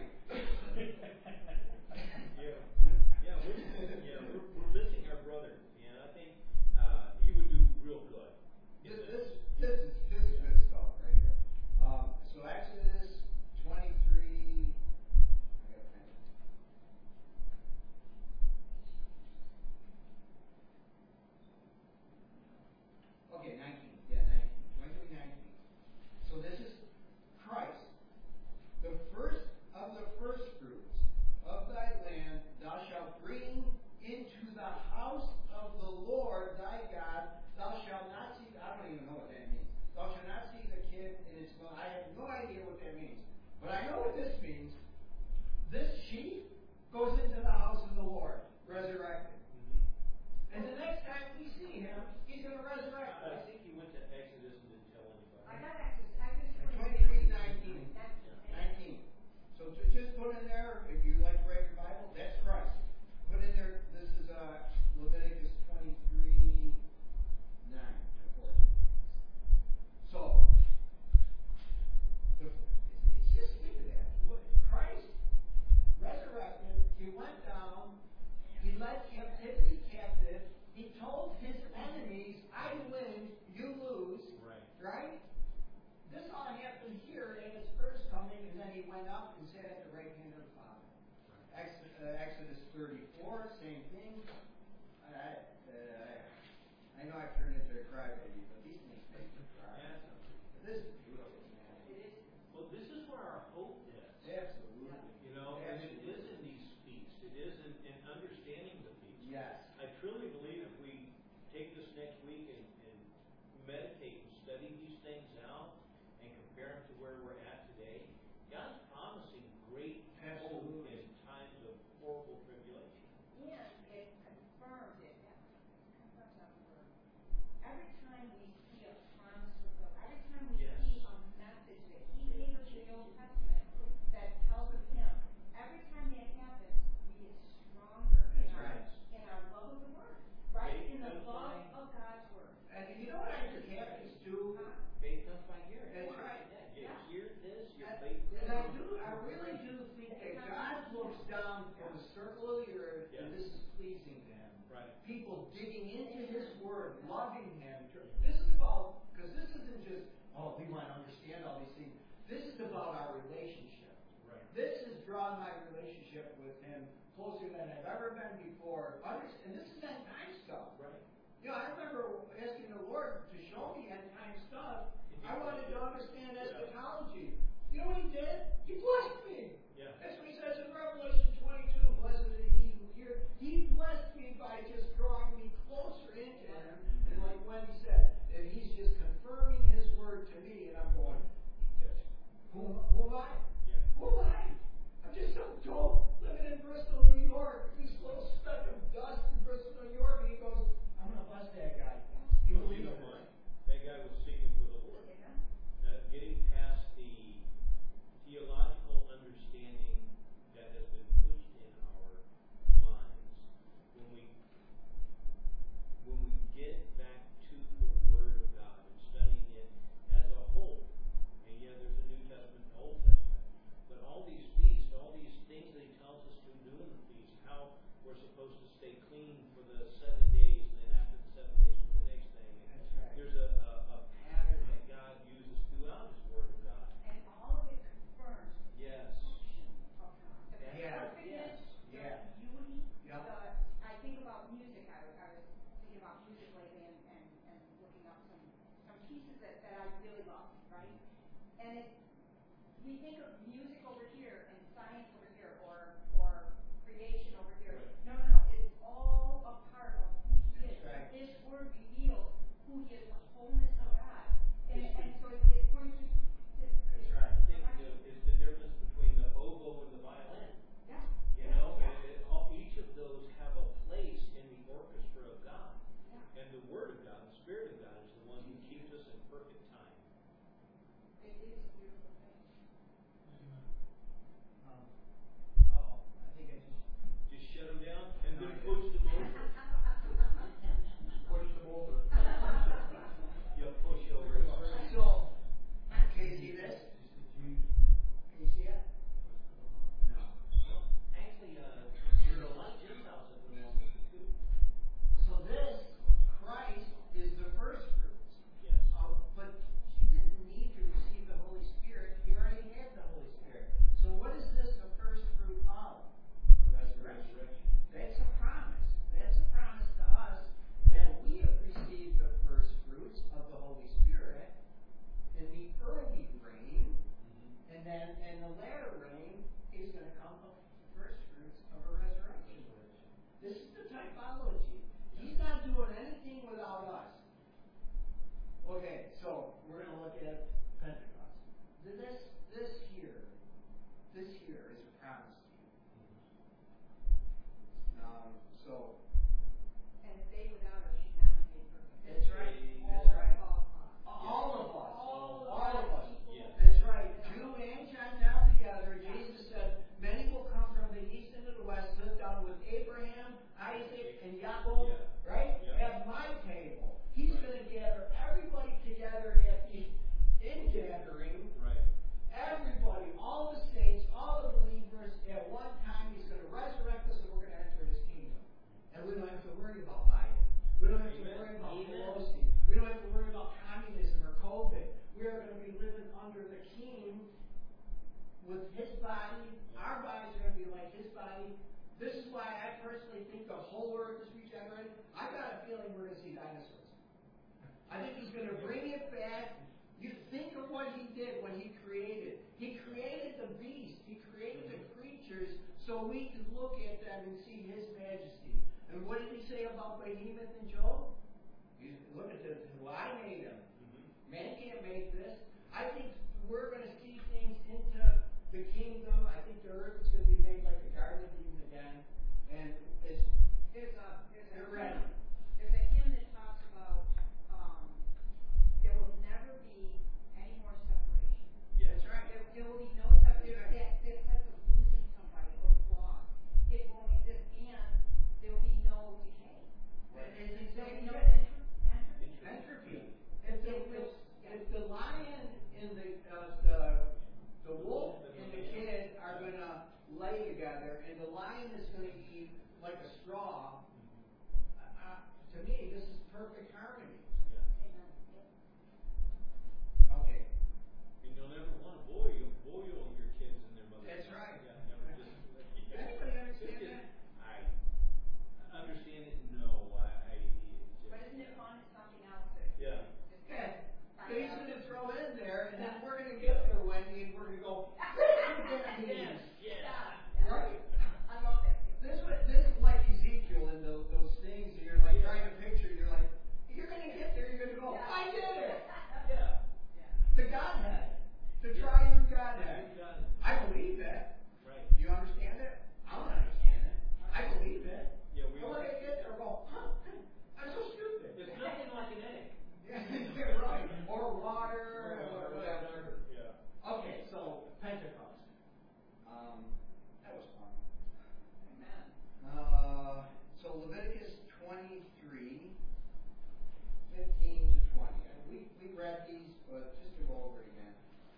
Yeah, yeah, we're, yeah, we're, we're missing our brother, and I think, uh, he would do real good. This, this, this is this is good stuff right here. Um, so Exodus twenty-three. I got a pen. Okay, nineteen. Yeah, nineteen. twenty-three nineteen. So this is Christ. The first of the first fruits of thy land thou shalt bring into the house of the Lord thy God. Thou shalt not see, I don't even know what that means. Thou shalt not see the kid in its milk. I have no idea what that means. But I know what this means. This sheep goes into the house of the Lord, resurrected. Mm-hmm. And the next time we see him, he's going to resurrect I us. think he went to Exodus and didn't tell anybody. I got Exodus, Exodus twenty-three twenty-three. nineteen. That's- nineteen. So to just put in there, if you like to write your Bible, that's Christ. Put in there, this is uh, Leviticus twenty-three nine to fourteen. So, the, it's just think of that. What- Christ resurrected, he went down, he led captivity captive, he told his enemies, I win, you lose. Right. Right? This all happened here in his first coming, and then he went up and sat at the right hand of the Father. Exodus, uh, Exodus thirty-four, same thing. I, uh, I know I've turned into a crybaby, but these things make me cry. Yeah. This is beautiful, man. It is. Well, this is where our hope is. Absolutely. You know, and it Absolutely. is in these feasts. It is in, in understanding the feast. Yes. I truly believe if we take this next week and, and meditate and study these things out and compare them to where we're at today, God's promising great hope Absolutely. in times of horrible tribulation. And it confirms it, confirms that word. Every time we see a promise fulfilled, every time we Yes. see a message that he gave us in the Old Testament that tells of him, every time that happens, we get stronger in That's our, right. in our love of the word, right? Faith In the comes love by- of God's word. And you know what I just happens to? Huh? Faith comes by hearing. That's right. Yeah, you Yeah. hear this, your And faith and I comes. do, I really do think that God looks down from the circle of the earth, and this is pleasing to him. Right. People digging into his word, loving him. This is about, because this isn't just, oh, we want to understand all these things. This is about our relationship. Right. This has drawn my relationship with him closer than I've ever been before. Under- And this is end time stuff. Right. You know, I remember asking the Lord to show me end time stuff. I wanted to understand eschatology. You know what he did? He blessed me. Yeah. That's what he says in Revelation twenty-two. Blessed is he who hears. He blessed me by just drawing me closer into him. And like Wendy said, that he's just confirming his word to me, and I'm going, who, who am I? Yeah. Who am I? I'm just some dope living in Bristol, New York. This little speck of dust in Bristol, New York, and he goes, I'm going to bless that guy. He Well, believes you know it. what? That guy was seeking for the Lord. Amen. Uh, getting past the theological understanding that has been pushed in our minds when we when we pieces that, that I really love, right? And it, we think of music over here and science over here, or, or creation over here. Right. No, no, no, it's all a part of who he is. That's right. This word reveals who he is, the wholeness of God. And, It's and the- so it, it points you to. That's right. I think the- it's the difference between the oboe and the violin. Yeah. You know, Yeah. and it, all, each of those have a place in the orchestra of God. Yeah. And the Word of God, the Spirit of God, is the one who keeps us in perfect time. It is a beautiful thing. Um, Uh-oh, I think I just Just shut them down and No, then I push them over. pushed them over. You push over. So, can you see this? Just a few. Can you see it? No. Well, actually, uh, there are a lot of Gentiles that went along with it too. So this, Christ, is the first fruits. Yes. Uh, but she didn't need to receive the Holy Spirit. He already had the Holy Spirit. So what is this the first fruit of? The resurrection. Resurrection. That's a promise. That's a promise to us that we have received the first fruits of the Holy Spirit in the early rain, Mm-hmm. and then in the latter rain, he's going to come of the first fruits of a resurrection. This is the typology. He's not doing anything without us. Okay, so we're going to look at Pentecost. This, this here, this here is a promise to you. Um, so And faith without it should not be made perfect. that's right. All That's right. All of us. All of us. All of All of us. people. Yeah. That's right. Jew and Gentile together. Jesus said, many will come from the east and the west, sit down with Abraham, Isaac, and Jacob, Yeah. right? Yeah. At my table. He's Right. going to gather everybody together at the ingathering. Right. Everybody, all the saints, all the believers, at one time, he's going to resurrect us and we're going to enter his kingdom. And we don't have to worry about Biden. We don't have to Amen. worry about Amen. Pelosi. We don't have to worry about communism or COVID. We are going to be living under the king with his body. Our bodies are going to be like his body. This is why I personally think the whole earth is regenerated. I got a feeling we're going to see dinosaurs. I think he's going to bring it back. You think of what he did when he created. He created the beast. He created the creatures so we could look at them and see his majesty. And what did he say about Behemoth and Job? He's, look at this. Well, I made him. Mm-hmm. Man can't make this. I think we're going to see things into the kingdom. I think the earth is going to be made like the Garden of Eden again. And it's, There's a, there's a, they're ready. there's a hymn that talks about, um, there will never be any more separation. Yes. That's right. There, there will be no separation, that, that sense of losing somebody or loss. It won't exist, and there will be no decay. Right. And he There will said, be no yeah. entropy. Entropy. If the, It will- if the lion and the, uh, the, the wolf and the kid are going to lay together, and the lion is going to eat like a straw, uh, uh, to me, this is perfect harmony. Yeah. Amen. Yep. Okay. And you'll never want to boil, boil your kids in their mother's. That's right. Yeah, never just. Does anybody understand It's that? just- I understand it. No, I. I it's just, But isn't it fun? It's something else that. Yeah. just Yeah. find So he's out. going to throw in there, and then we're going to get there, Wendy, and we're going to go, Yes. Yes. Yeah. right? I love that. This is this is like Ezekiel and those, those things, and you're like trying to picture, you're like, you're going to get there, you're going to go, Yeah. I did it! Yeah. Yeah. The Godhead. The triune Godhead. You got it. I believe that. Right. You understand it? I don't understand it. I believe it. Yeah, we And all. when I get there, I go, huh? I'm so stupid. It's nothing like an egg. Yeah, right. Or water, or whatever. Yeah. Okay, so Pentecost. Um, that was fun. Amen. Uh, so Leviticus twenty-three, fifteen to twenty. And we, we read these, but just to go over it again.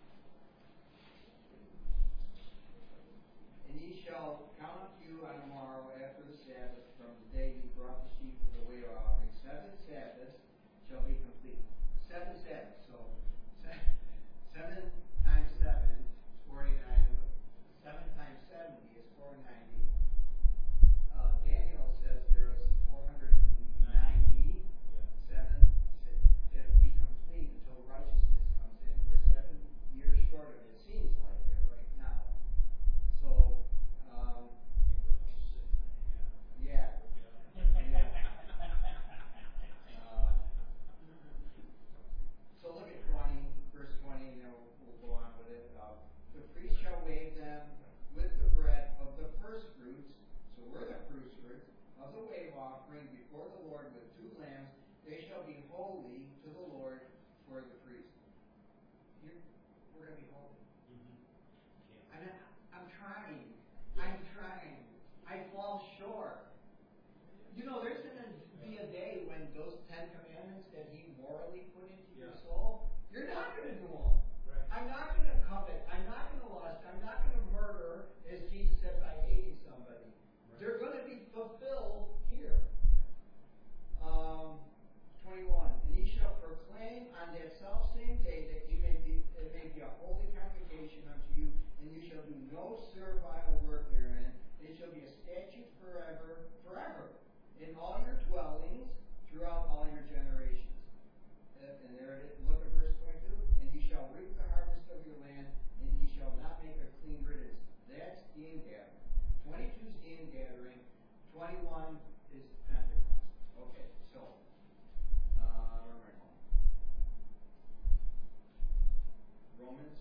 And ye shall count unto you on the morrow after the Sabbath from the day ye brought the sheep of the way offering. Seven Sabbaths shall be complete. Seven Sabbaths. So se- seven times seven is forty-nine. Seven times seventy is four ninety. Uh, Daniel says there is four hundred ninety. Yeah. Seven to be complete until that he morally put into your Yeah. soul, you're not going to do them. Right. I'm not going to covet. I'm not going to lust. I'm not going to murder, as Jesus said, by hating somebody. Right. They're going to be fulfilled here. Um, twenty-one. And ye shall proclaim on that selfsame day that ye may be, it may be a holy congregation unto you, and you shall do no servile work therein. It shall be a statute forever, forever, in all your dwellings, throughout all your generations. Uh, and there it is. Look at verse twenty-two. And ye shall reap the harvest of your land, and ye shall not make a clean riddance. That's the ingathering. twenty-two is the ingathering. twenty-one is Pentecost. Okay, so, uh, where am I going? Romans.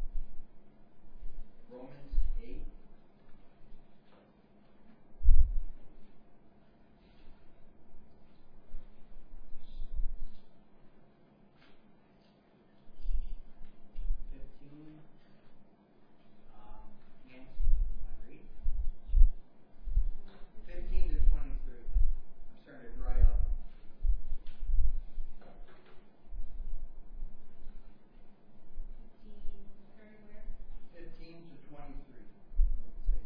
Romans eight. fifteen. Um, Nancy, want to read? fifteen to twenty-three. I'm starting to dry up. Fifteen, starting where? fifteen to twenty-three. Let's see.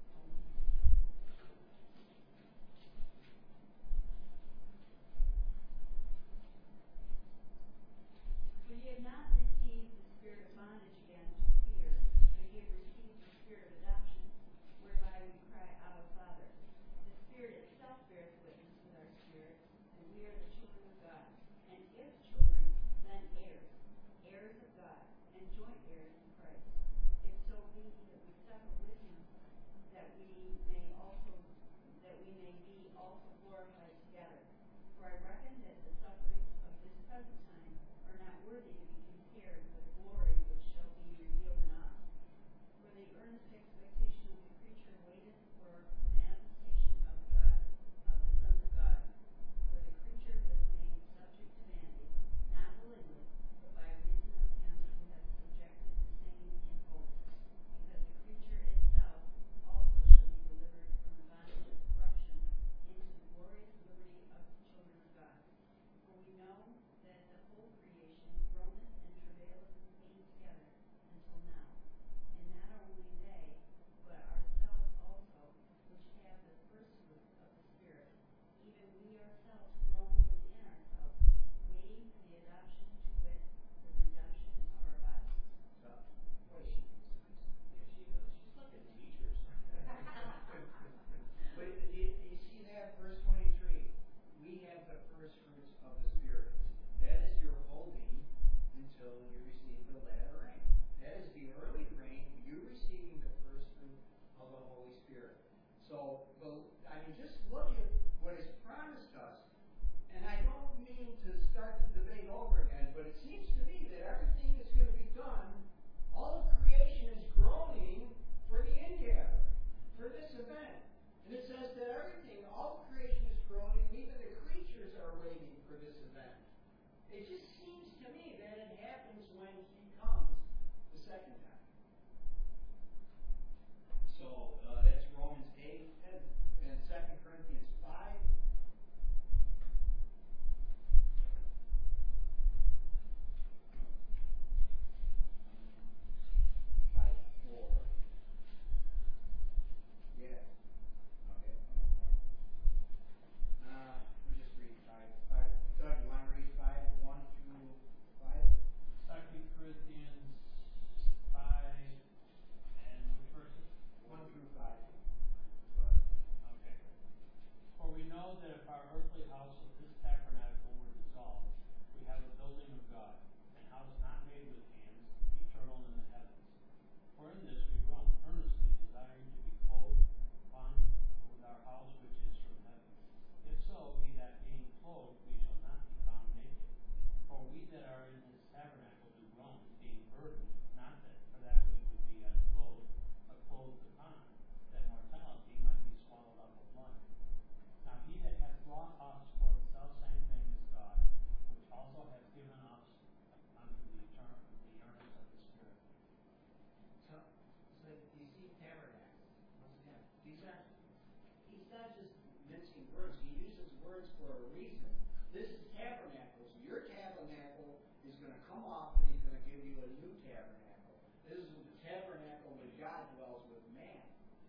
For ye have not received the spirit of bondage again to fear, but ye have received the spirit of adoption, whereby we cry, Abba, Father. The Spirit itself beareth witness with our spirit, and we are the children of God. And if children, then heirs, heirs of God, and joint heirs in Christ. If so be that we suffer with him, that we may also that we may be also glorified together. For I reckon that the sufferings of this present time are not worthy to be compared with the glory which shall be revealed in us. For the earnest expectation of the creature waiteth for the manifestation of God, of the sons of God. For the creature was made subject to vanity, not willingly, but by reason of him who hath subjected the same in hope. Because the creature itself also shall be delivered from the bondage of corruption into the glorious liberty of the children of God. For we know that the whole creation groaneth and travaileth in pain together until now. And not only they, but ourselves also, which have the first fruits of the Spirit, even we ourselves groan within ourselves, waiting for the adoption, to wit, the redemption of our bodies. So, boy, she is Yeah, she does. She's like a teacher or something. But you, you see that, verse twenty-three. We have the first fruits of the Spirit. That is your holding until you receive the latter rain. That is the early rain, you receiving the first fruit of the Holy Spirit. So, the, I mean, just look at what is promised us. And I don't mean to start the debate over again, but it seems to me that everything is going to be done. All of creation is groaning for the ingathering, for this event. And it says that everything, all of creation is groaning, even the creatures are waiting for this event. It just seems to me that it happens when he comes the second time. So uh, that's Romans eight and, and Second Corinthians five. Five four. Yeah. Okay. Uh, we'll just read five. Five. Doug, you want to read five one through five? Second Corinthians five, and which verses? One through five. Okay. For we know that if our earthly house of this tabernacle were dissolved, we have a building of God, an house not made with hands, eternal in the heavens. For in this we groan, earnestly desiring to be clothed upon with our house which is from heaven. If so be that being clothed we shall not be found naked. For we that are in his tabernacle do groan, being burdened, not that for that we would be unclothed, but clothed upon, that mortality might be swallowed up of life. Now he that hath brought us for the selfsame thing is God, which also hath given us unto the eternal, the earnest of the Spirit. So, so you see tabernacle. Once again, these are, he's not just mincing words. He uses words for a reason. this is tabernacles. Your tabernacle is going to come off, and he's going to give you a new tabernacle. This is the tabernacle that God dwells with man.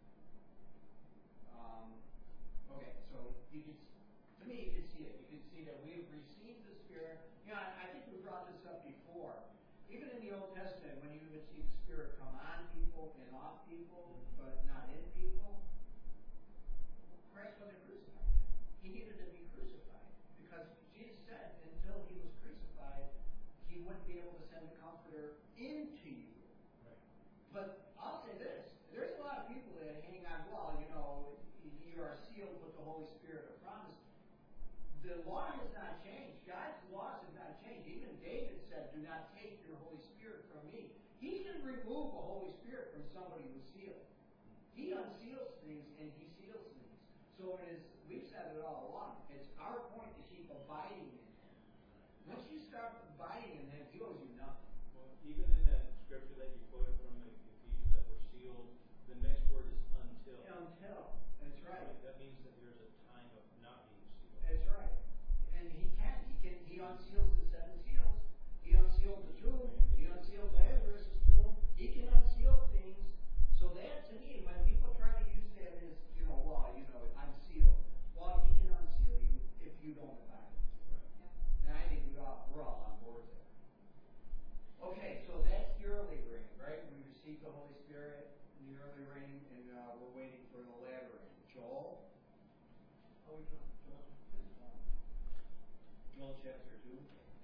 Um, okay, so you can, to me, you can see it. You can see that we've received the Spirit. You know, I, I think we brought this up before. Even in the Old Testament, when you would see the Spirit come on people and off people, but not in people, Christ wasn't crucified. He needed to be crucified because Jesus said until he was crucified, he wouldn't be able to send the Comforter into you. Right. But I'll say this: there's a lot of people that hang on. Well, you know, you are sealed with the Holy Spirit of promise. The law has not changed. God's laws have not changed. Even David said, "Do not take your Holy Spirit from me." He can remove a Holy Spirit from somebody who's sealed. He unseals things and he seals things. So it is, we've said it all along, it's our point to keep abiding in him. Once you start abiding in him, he owes you nothing. Well, even in that scripture that you quoted from Ephesians that we're sealed, the next word is until. Until. That's right. That means that there's a time of not being sealed. That's right. And he can. He can. He unseals the seven seals. He unsealed the tomb. He unsealed Lazarus' tomb. He can unseal things. So that, to me, when people try to use that as, you know, well, you know, I'm sealed. Well, he can unseal you if you don't abide. Right. And I think we all, we're all on board there. Okay, so that's the early rain, right? We received the Holy Spirit in the early rain, and uh, we're waiting for the latter rain. Joel? Oh, we don't. Joel, please go on. Joel chapter two.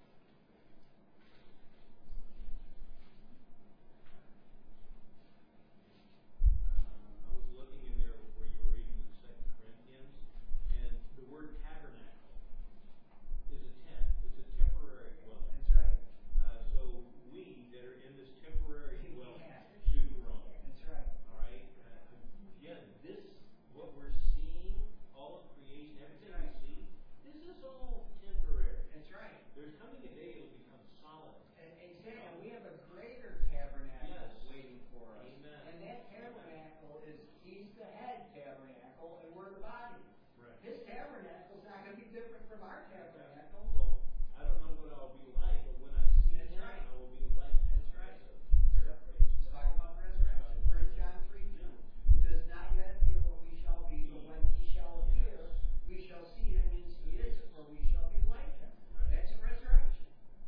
Uh, I was looking in there where you were reading in Second Corinthians, and the word tabernacle is a tent. It's a temporary dwelling. That's right. Uh, so we that are in this temporary dwelling Yeah. should grow. That's right. All right. Uh, again, this what we're seeing, all of creation, everything we see, this is all temporary. That's right. There's coming a day it'll become solid. And, exactly. We have a greater tabernacle Yes. waiting for us. Amen. And that tabernacle is, he's the head tabernacle, and we're the body. Right. His tabernacle is not going to be different from our tabernacle. Well, I don't know what I'll be like, but when I see That's him, right. I will be like him. That's right. That's a paraphrase. Let's talk about resurrection. First John three two. It does not yet appear what we shall be, but when he shall appear, we shall see him as he is, for we shall be like him. Right. That's a resurrection.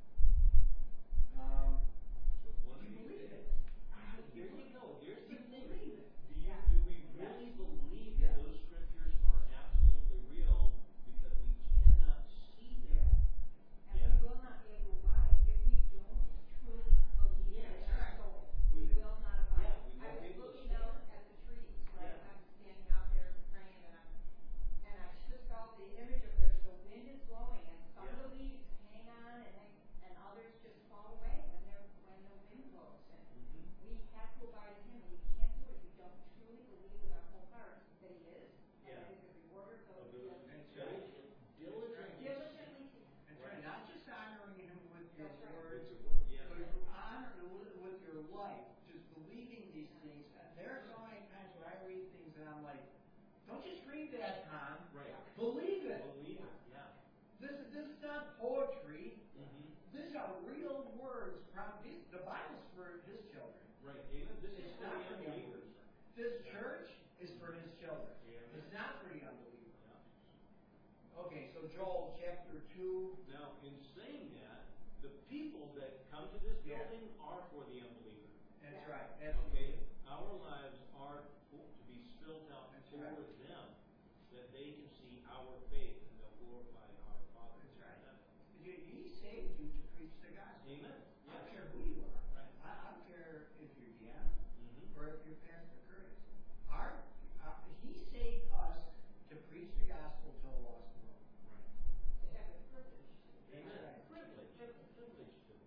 Um, So one do of you these believe days- it? Here you go. Here's the You thing. believe it? Do you, do we really believe Yeah. that those scriptures are absolutely real because we cannot see them? And Yeah. we will not be able to abide if we don't truly believe Yeah, in that's our right. soul. We- We will not abide. yeah, we I won't be was able to looking stand. out at the trees, right? Yeah. I'm standing out there praying and I'm, and I just saw the image of the, the wind is blowing and some of the Yeah. leaves hang on and they, and others just fall away when they're, when the wind blows. And Mhm. we have to abide in him and we can't do it if we don't truly believe with our whole heart that he is. Yeah. And that he's a rewarder of Of those who those diligently diligent- diligently diligently seek him. That's right. Not just honoring him with your That's right. words, With your word, yeah. but honoring with, with your life, just believing these things. And there are so many times when I read things and I'm like, don't just read that, Tom. Right. Believe it. Believe it, yeah. This is this is not poetry. Mm-hmm. These are real words. From these, the Bible's for his children. Right. Amen. This is It's for not the for the unbelievers. unbelievers. This church is for his children. Yeah. It's not for the unbeliever. Yeah. Okay, so Joel chapter two. Now, in saying that, the people that come to this Yeah. building are for the unbeliever. That's Yeah. right. Okay, Absolutely. our lives are for, to be spilt out That's for right. them, that they can see our faith and they'll glorify our Father. That's right. Amen. He he saved you to preach the gospel. Amen. I don't Yes. care who you are. Right. I, I don't care if you're D M Mm-hmm. or if you're Pastor Curtis. Our, uh, he saved us to preach the gospel to a lost world. Right. They have the privilege to. Amen. right. Privilege. Privilege to.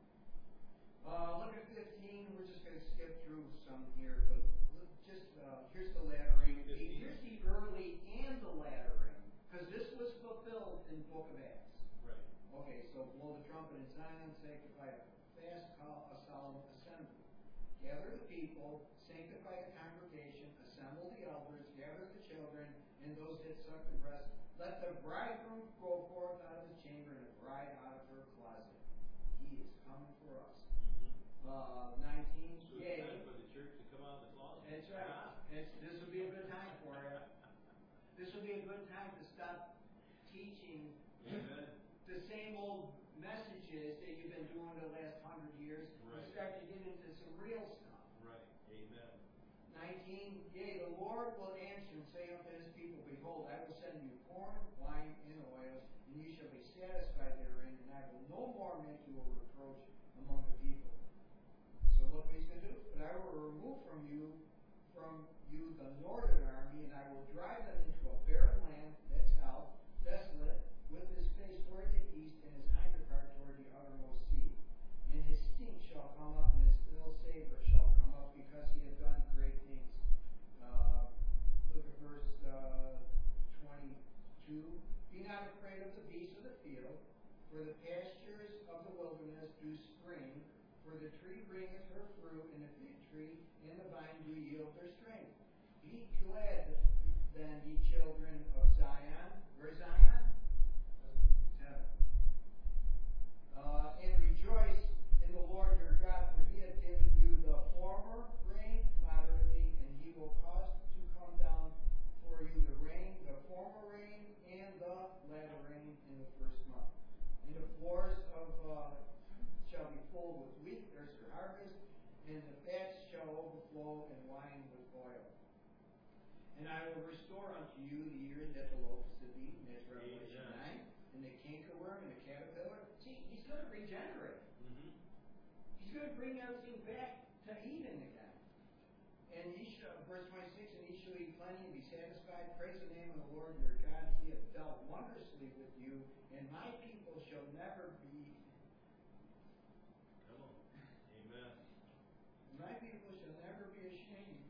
Uh, look at fifteen. We're just going to skip through some here, but look, just uh, here's the latter rain. fifteen. Here's the early and the latter rain, because this was fulfilled in the Book of Acts. Right. Okay, so blow the trumpet in Zion, sanctify a fast call, a solemn assembly. Gather the people, sanctify the congregation, assemble the elders, gather the children, and those that suck the breast. Let the bridegroom go forth out of his chamber and the bride out of her closet. He is coming for us. Uh, nineteen, So it's yea. time for the church to come out of the closet. That's right. Ah. It's, this will be a good time for you. This will be a good time to stop teaching Amen. the same old messages that you've been doing the last hundred years. Right. And start to get into some real stuff. Right. Amen. Nineteen, yea, the Lord will answer and say unto his people, behold, I will send you corn, wine, and oil, and you shall be satisfied therein, and I will no more make you a reproach among the people. So look what he's going to do. But I will remove from you, from you the northern army, and I will drive them into a barren land, that's hell, desolate, with his face toward the east, and his hinder part toward the uttermost sea. And his stink shall come up, and his ill savor shall come up, because he hath done great things. Uh, look at verse uh, twenty-two. Be not afraid of the beasts of the field, for the pastures of the wilderness do spring, for the tree bringeth her fruit, and the fig tree and the vine do yield their strength. Be glad then, ye children of Zion. Where's Zion? Heaven. Uh, and rejoice in the Lord your God, for he hath given you the former rain moderately, and he will cause to come down for you the rain, the former rain, and the latter rain in the first month. And the floors of uh, shall be full with wheat, there's your harvest, and the fats shall overflow, and wine with oil. And I will restore unto you the years that the locusts have eaten, that's Revelation Amen. nine, and the cankerworm and the caterpillar. See, he's going to regenerate. Mm-hmm. He's going to bring everything back to Eden again. And ye shall, verse twenty-six, and ye shall eat plenty and be satisfied. Praise the name of the Lord your God. He hath dealt wondrously with you, and my people shall never be, Come on. Amen. my people shall never be ashamed.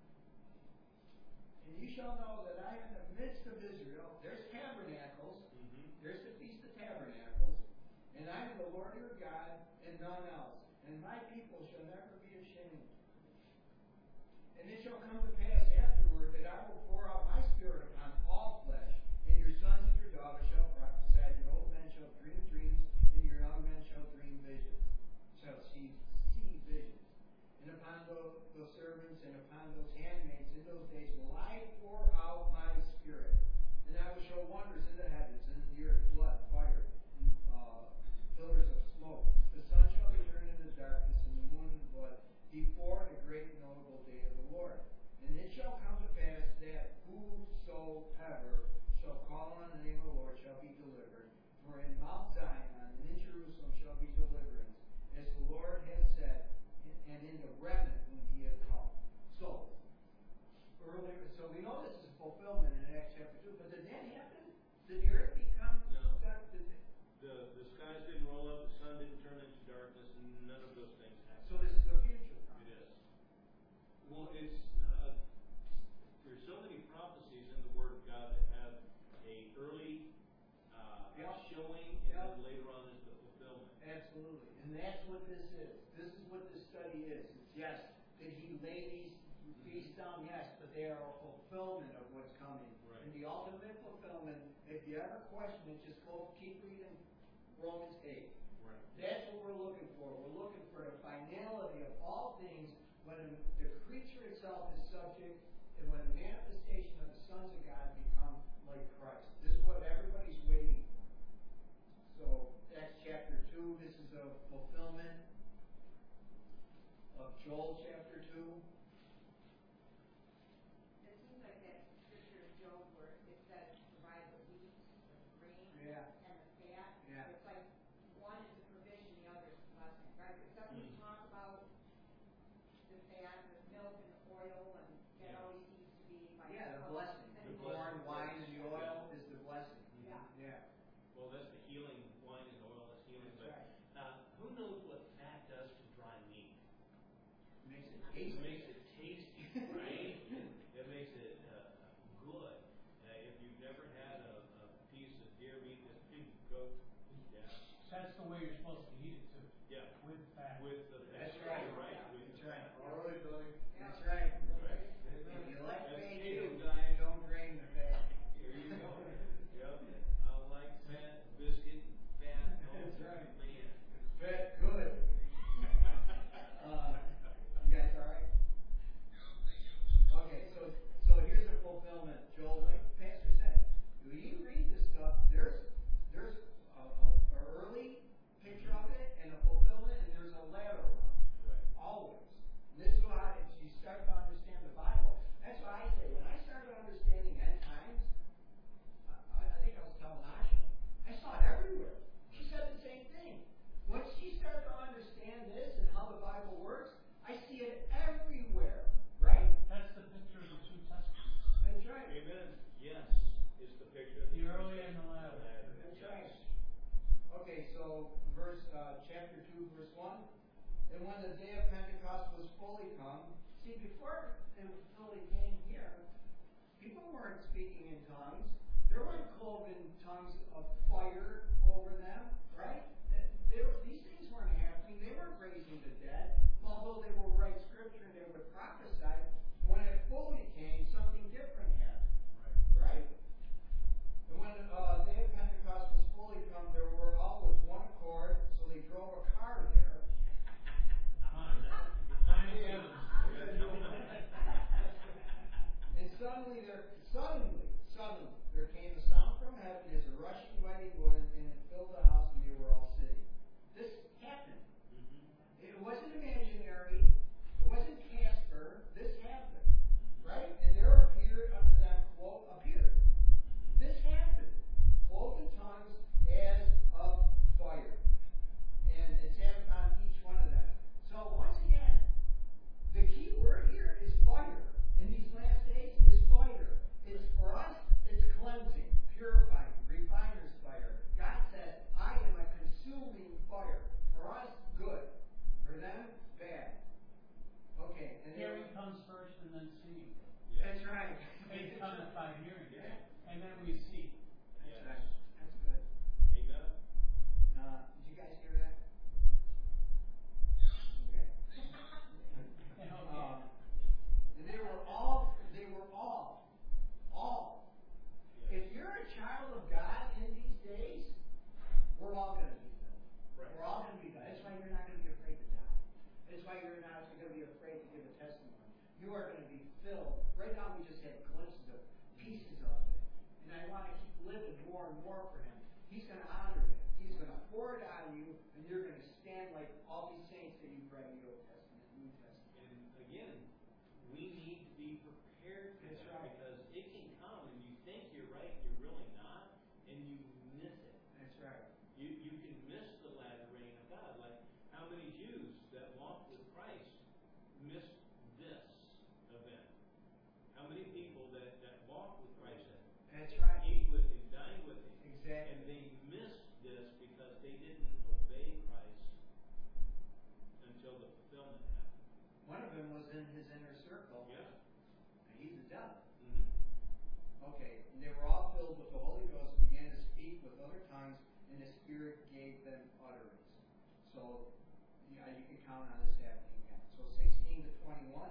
And ye shall know that I am in the midst of Israel. There's tabernacles. Mm-hmm. There's the Feast of Tabernacles. And I am the Lord your God, and none else. And my people shall never be ashamed. And it shall come to pass afterward that I will pour out my spirit upon all flesh, and your sons and your daughters shall prophesy, and your old men shall dream dreams, and your young men shall dream visions, shall see, see visions. And upon those, those servants and upon those handmaids in those days will I pour out my spirit. And I will show wonders in the heavens and in the earth, blood, fire, and uh, pillars of smoke. The sun shall be turned into darkness, and the moon into blood, before the great notable day of the Lord. And it shall come to pass that whosoever shall call on the name of the Lord shall be delivered. For in Mount Zion and in Jerusalem shall be deliverance, as the Lord has said, and in the remnant whom he hath called. So, earlier, so we know this is a fulfillment in Acts chapter two, but did that happen? Did the earth become No. dark? Did it- The the skies didn't roll up, the sun didn't turn into darkness, and none of those things happened. So this is the future. It is. Well, it's uh, there's so many prophecies in the Word of God that have a early uh, Yeah. showing, and Yeah. then later on is the fulfillment. Absolutely. And that's what this is. This is what this study is. It's yes, did he lay these feasts down? Yes, but they are a fulfillment of what's coming. Right. And the ultimate fulfillment, if you ever question it, just go keep reading Romans eight. Right. That's what we're looking for. We're looking for the finality of all things when the creature itself is subject and when the manifestation of the sons of God become like Christ. This is what everybody's waiting for. So, Acts chapter two, this is a fulfillment of Joel chapter two. It seems like that scripture in Job where it says provide the wheat, the grain, Yeah. and the fat. Yeah. It's like one is a provision, the other is a blessing, right? But doesn't he Mm. talk about the fat, the milk and the oil, and that Yeah. always seems to be like. Yeah, the a- blessing. and The The corn, blessing. wine, and the oil is the blessing. Yeah. Yeah. Well, that's the healing wine and oil. That's healing. That's but right. uh, who knows what fat does to dry meat? Makes it It tasty. makes it tasty, right? It makes it uh, good. Uh, if you've never had a, a piece of deer meat that's been cooked, yeah, That's the way you're supposed to eat it too, yeah, with fat. with the That's you're right. right, with That's the right. fat. All right, Billy. That's right. Right. If you like That's bacon, keto diet. don't drain the fat. Here you go. Yep. so verse, uh, chapter two, verse one. And when the day of Pentecost was fully come, see, before it fully came here, people weren't speaking in tongues. There weren't cloven tongues of fire over them, right? They were, these things weren't happening. They weren't raising the dead. Although they will write scripture and they would prophesy, when it fully came, something different happened. Right? Right? And when uh, the day of Pentecost was fully come, there were all with one accord, so they drove a car there. And suddenly there suddenly, suddenly there came a sound from heaven as a rushing mighty wind, and it filled the house, and they were all sitting. This happened. Mm-hmm. It wasn't imaginary. It wasn't Casper. This happened. Right? And there appeared unto them, quote, appeared. This happened. Cloven tongues as of fire. And it sat upon each one of them. So once again, the key word here is fire. In these last days is fire. It's for us, it's cleansing, purifying, refiner's fire. God said, I am a consuming fire. For us, good. For them, bad. Okay. And Hearing comes first and then seeing. That's right. Faith cometh by hearing. Yeah. And then we see. That's right. That's good. Amen. Uh, did you guys hear that? Okay. Uh, and they were all, they were all, all. If you're a child of God in these days, we're all going to be filled. Right. We're all going to be filled. That's why you're not going to be afraid to die. That's why you're not going to be afraid to give a testimony. You are going to be filled. Right now we just had glimpses of pieces of it. And I want to keep living more and more for Him. He's going to honor that. He's going to pour it on you, and you're going to stand like all these saints that you've read in the Old Testament and New Testament. And again, we need to be prepared for That's that right. because it can come and you think you're right and you're really not, and you miss it. That's right. You you can miss the latter rain of God. Like how many Jews that walked with Christ missed this event? How many people that, that walked with Christ that That's right. ate with Him, dined with Him, Exactly. and they missed this because they didn't obey Christ until the fulfillment happened. One of them was in His inner circle. Yeah. And he's the devil. Mm-hmm. Okay, and they were all filled with the Holy Ghost and began to speak with other tongues, and the Spirit gave them utterance. So, yeah, you can count on this happening again. So sixteen to twenty-one.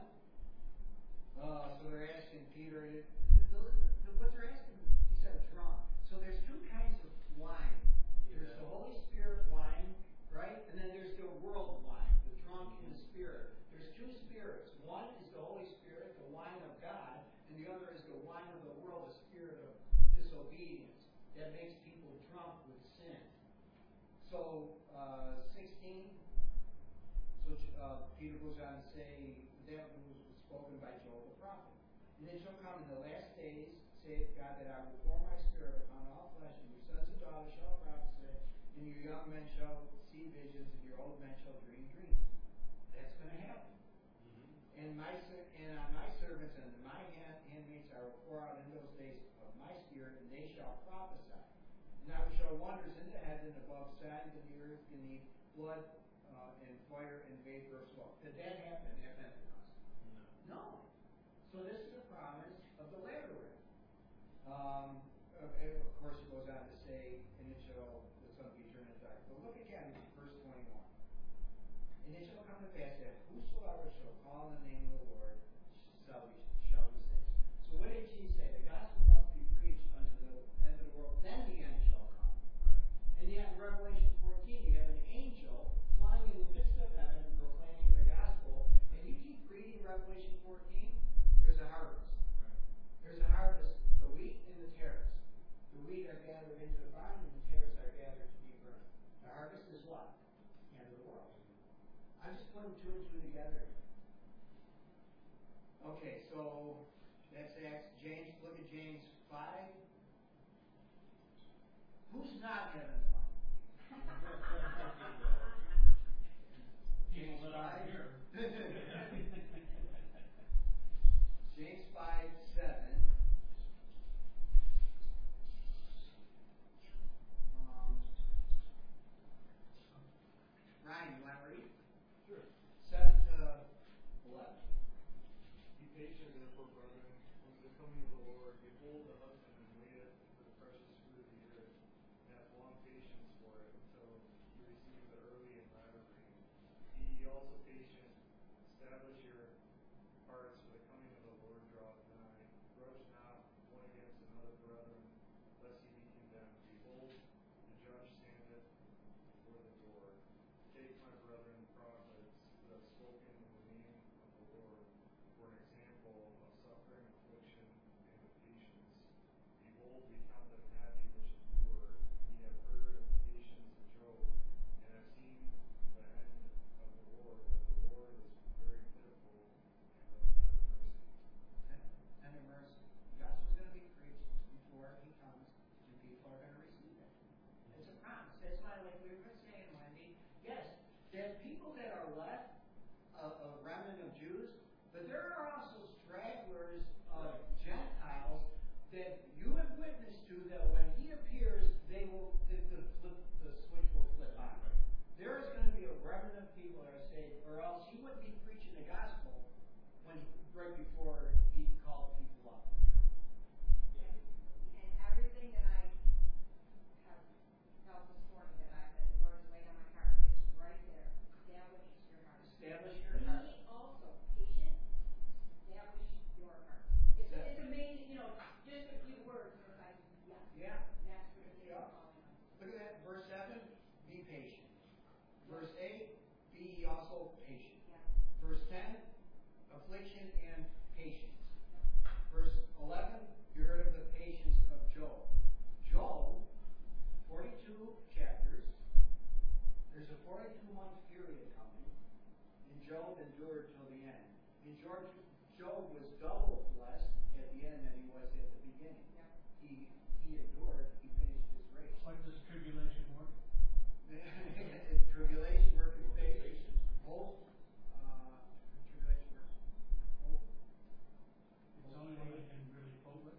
Uh, so they're asking Peter, the, the, the, what they're asking, he said drunk. So there's two kinds of wine. There's the Holy Spirit wine, right? And then there's the world wine, the drunk in the Spirit. There's two spirits. One is the Holy Spirit, the wine of God, and the other is the wine of the world, the spirit of disobedience that makes people drunk with sin. So, uh, sixteen, so uh, Peter goes on to say, that was spoken by Joel the prophet. And it shall come in the last days, saith God, that I will pour my spirit upon all flesh, and your sons and daughters shall prophesy, and your young men shall see visions, and your old men shall dream dreams. That's going to happen. And my ser- and on my servants and my hand, handmaids I will pour out in those days of my spirit, and they shall prophesy. And I will show wonders in the heaven above, signs in the earth beneath, blood uh, and fire and vapor of smoke. Did that happen at Pentecost? No. No. So this is a promise of the latter rain. Um, of, of course, it goes on to say, and it shall the sun be turned into dark. But look again at verse twenty-one. And it shall come to pass that whosoever shall call on the name of the Lord shall be, shall be saved. So what did Jesus say? The gospel must be preached unto the end of the world, then the end shall come. And yet in Revelation fourteen, you have an angel flying in the midst of heaven proclaiming the gospel. And you keep reading Revelation fourteen, there's a harvest. There's a harvest, the wheat and the tares. The wheat are gathered into the barn, and the tares are gathered to be burned. The harvest is what? The end of the world. I'm just putting two and two together. Okay, so that's Acts. James, look at James five. Who's not having fun? People that aren't here. James five seven. Um, patient, therefore, brethren, unto the coming of the Lord. Behold, the husbandman waiteth for the precious fruit of the earth, and hath long patience for it, until he receive the early and latter rain. Be ye also patient, establish your hearts, for the coming of the Lord draweth nigh. Grudge not one against another, brethren, lest ye be condemned. Behold, the judge standeth before the door. Take, my brethren, prophets, who have spoken in the name of the Lord, for an example of suffering, affliction, and of patience. Behold, we count them happy which endure. Ye have heard of the patience of Job, and have seen the end of the Lord, that the Lord is very pitiful and of tender mercy. Tender mercy. The gospel's gonna be preached before he comes, and people are gonna receive it. It's a promise. That's why, like we were saying, Wendy, yes, there's people that are left, a, a remnant of Jews, but there are also stragglers of Gentiles that you have witnessed to, that when he appears, they will, the, the, flip, the switch will flip on. There is going to be a remnant of people that are saved, or else he wouldn't be preaching the gospel when right before he called people up. And, and everything that I have felt this morning, that I, that the Lord has laid on my heart, is right there. Establish your heart. Establish your heart. Be also patient, establish your heart. It's, Yeah. it's amazing, you know, just a few words, and it's like, yes. Yeah. That's what it is Yeah. calling us. Look at that, verse seven, be patient. Verse eight, be ye also patient. Yeah. Verse ten, affliction and patience. Verse eleven, you heard of the patience of Job. Job, forty-two chapters, there's a forty-two month period coming, and Job endured till the end. And George, Job was double blessed at the end than he was at the beginning. Yeah. He he endured, he finished his race. What does tribulation work? Tribulation worketh patience. Hope, uh, tribulation worketh hope. It's the only one I can really quote with.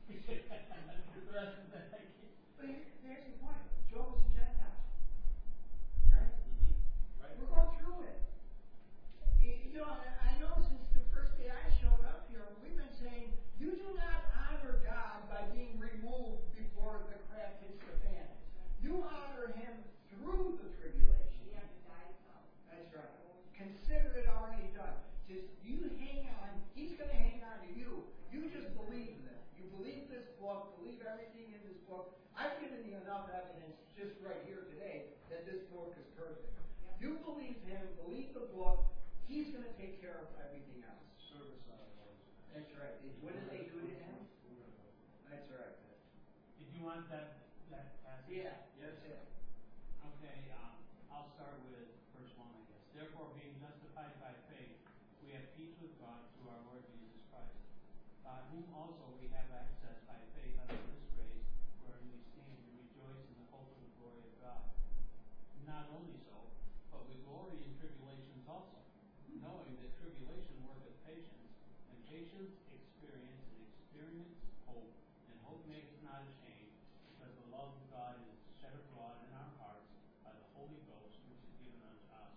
The rest of that I can't. But here, here's the point. Job was a Gentile. Right? Right. We're going through it. You know, I know since the first day I showed up here, we've been saying, you do not honor God by being removed before the crap hits the fan. You honor him through the tribulation. We have to die some. That's right. Consider it already done. Just you hang on. He's going to hang on to you. You just believe in it. You believe this book. Believe everything in this book. I've given you enough evidence just right here today that this book is perfect. You believe him. Believe the book. He's going to take care of everything else. Service on the Lord's. That's right. What did they do to him? That's right. Did you want that, that passage? Yeah. That's it. Okay, um, I'll start with verse one, I guess. Therefore, being justified by faith, we have peace with God through our Lord Jesus Christ, by whom also we have access by faith unto this grace, wherein we stand and rejoice in the hope of the glory of God. Not only so, but we glory in tribulations also, knowing that tribulation worketh patience, and patience experience, and experience hope, and hope maketh not ashamed, because the love of God is shed abroad in our hearts by the Holy Ghost, which is given unto us.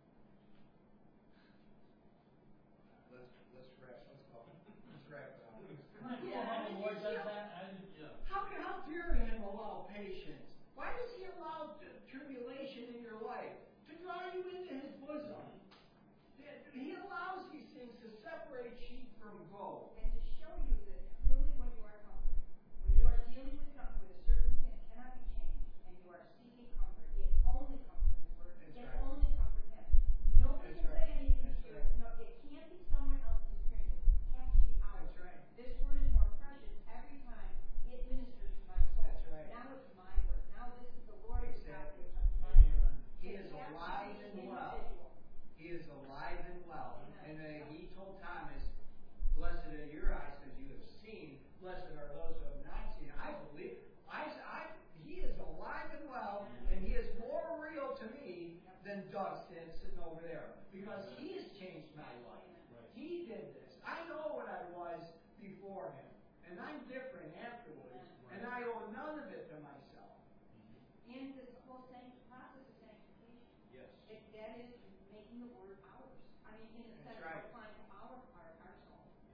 Let's let's wrap. Let's go. Let's wrap it up. Come on, Yeah, how the Lord does you know, that? I didn't, yeah. How can how dare him allow patience? Why does he allow t- tribulation in your life? To draw you into his bosom. He allows these things to separate sheep from goat. And to show you that truly when you are comforted, when you are dealing with something where the circumstance cannot be changed, and you are seeking comfort, it only comes from His Word. That's It right. only comes from Him. Nobody That's can right. say anything That's to you. right. No, it can't be someone else's experience. It has to be ours. That's right. This Word is more precious every time it ministers to my soul. That's right. Now it's my Word. Now this is the Lord who's got Exactly. it to my Word. Amen. He It is has to alive be and well. individual. He is alive and well. Amen. And uh, he told Thomas, blessed are your eyes because you have seen. Blessed are those who have not seen. I believe. I, I, he is alive and well, and he is more real to me than Doug standing sitting over there. Because he has changed my life. Right. He did this. I know what I was before him. And I'm different afterwards. And I owe none of it to myself. And this whole sanct- process of sanctification. Yes. It, that is making the Word ours. I mean, in a That's sense, right. applying to our heart, our soul.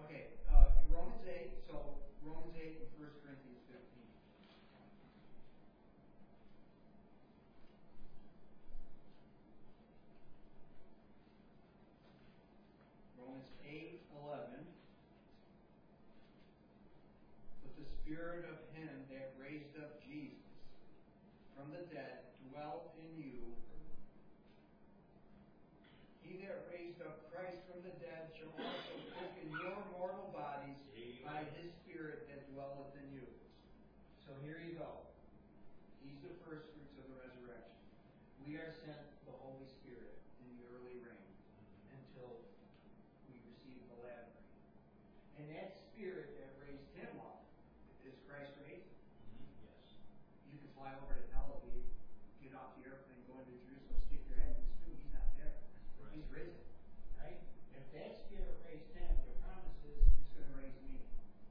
Okay, uh, Romans eight, so Romans eight and First Corinthians fifteen. Romans eight, eleven. But the Spirit of Him that raised up Jesus from the dead dwelt in you. He that raised up Christ from the dead shall also quicken your mortal bodies by His Spirit that dwelleth in you. So here you go. He's the first fruits of the resurrection. We are sent the Holy Spirit in the early rain until we receive the latter rain. And that Spirit that raised Him up is Christ raised. Mm-hmm. Yes. You can fly over to Tel Aviv, get off the airplane, go into Jerusalem, stick your head in the stew. He's not there. Right. He's risen. Right? If that Spirit raised Him, the promise is it's going to raise me.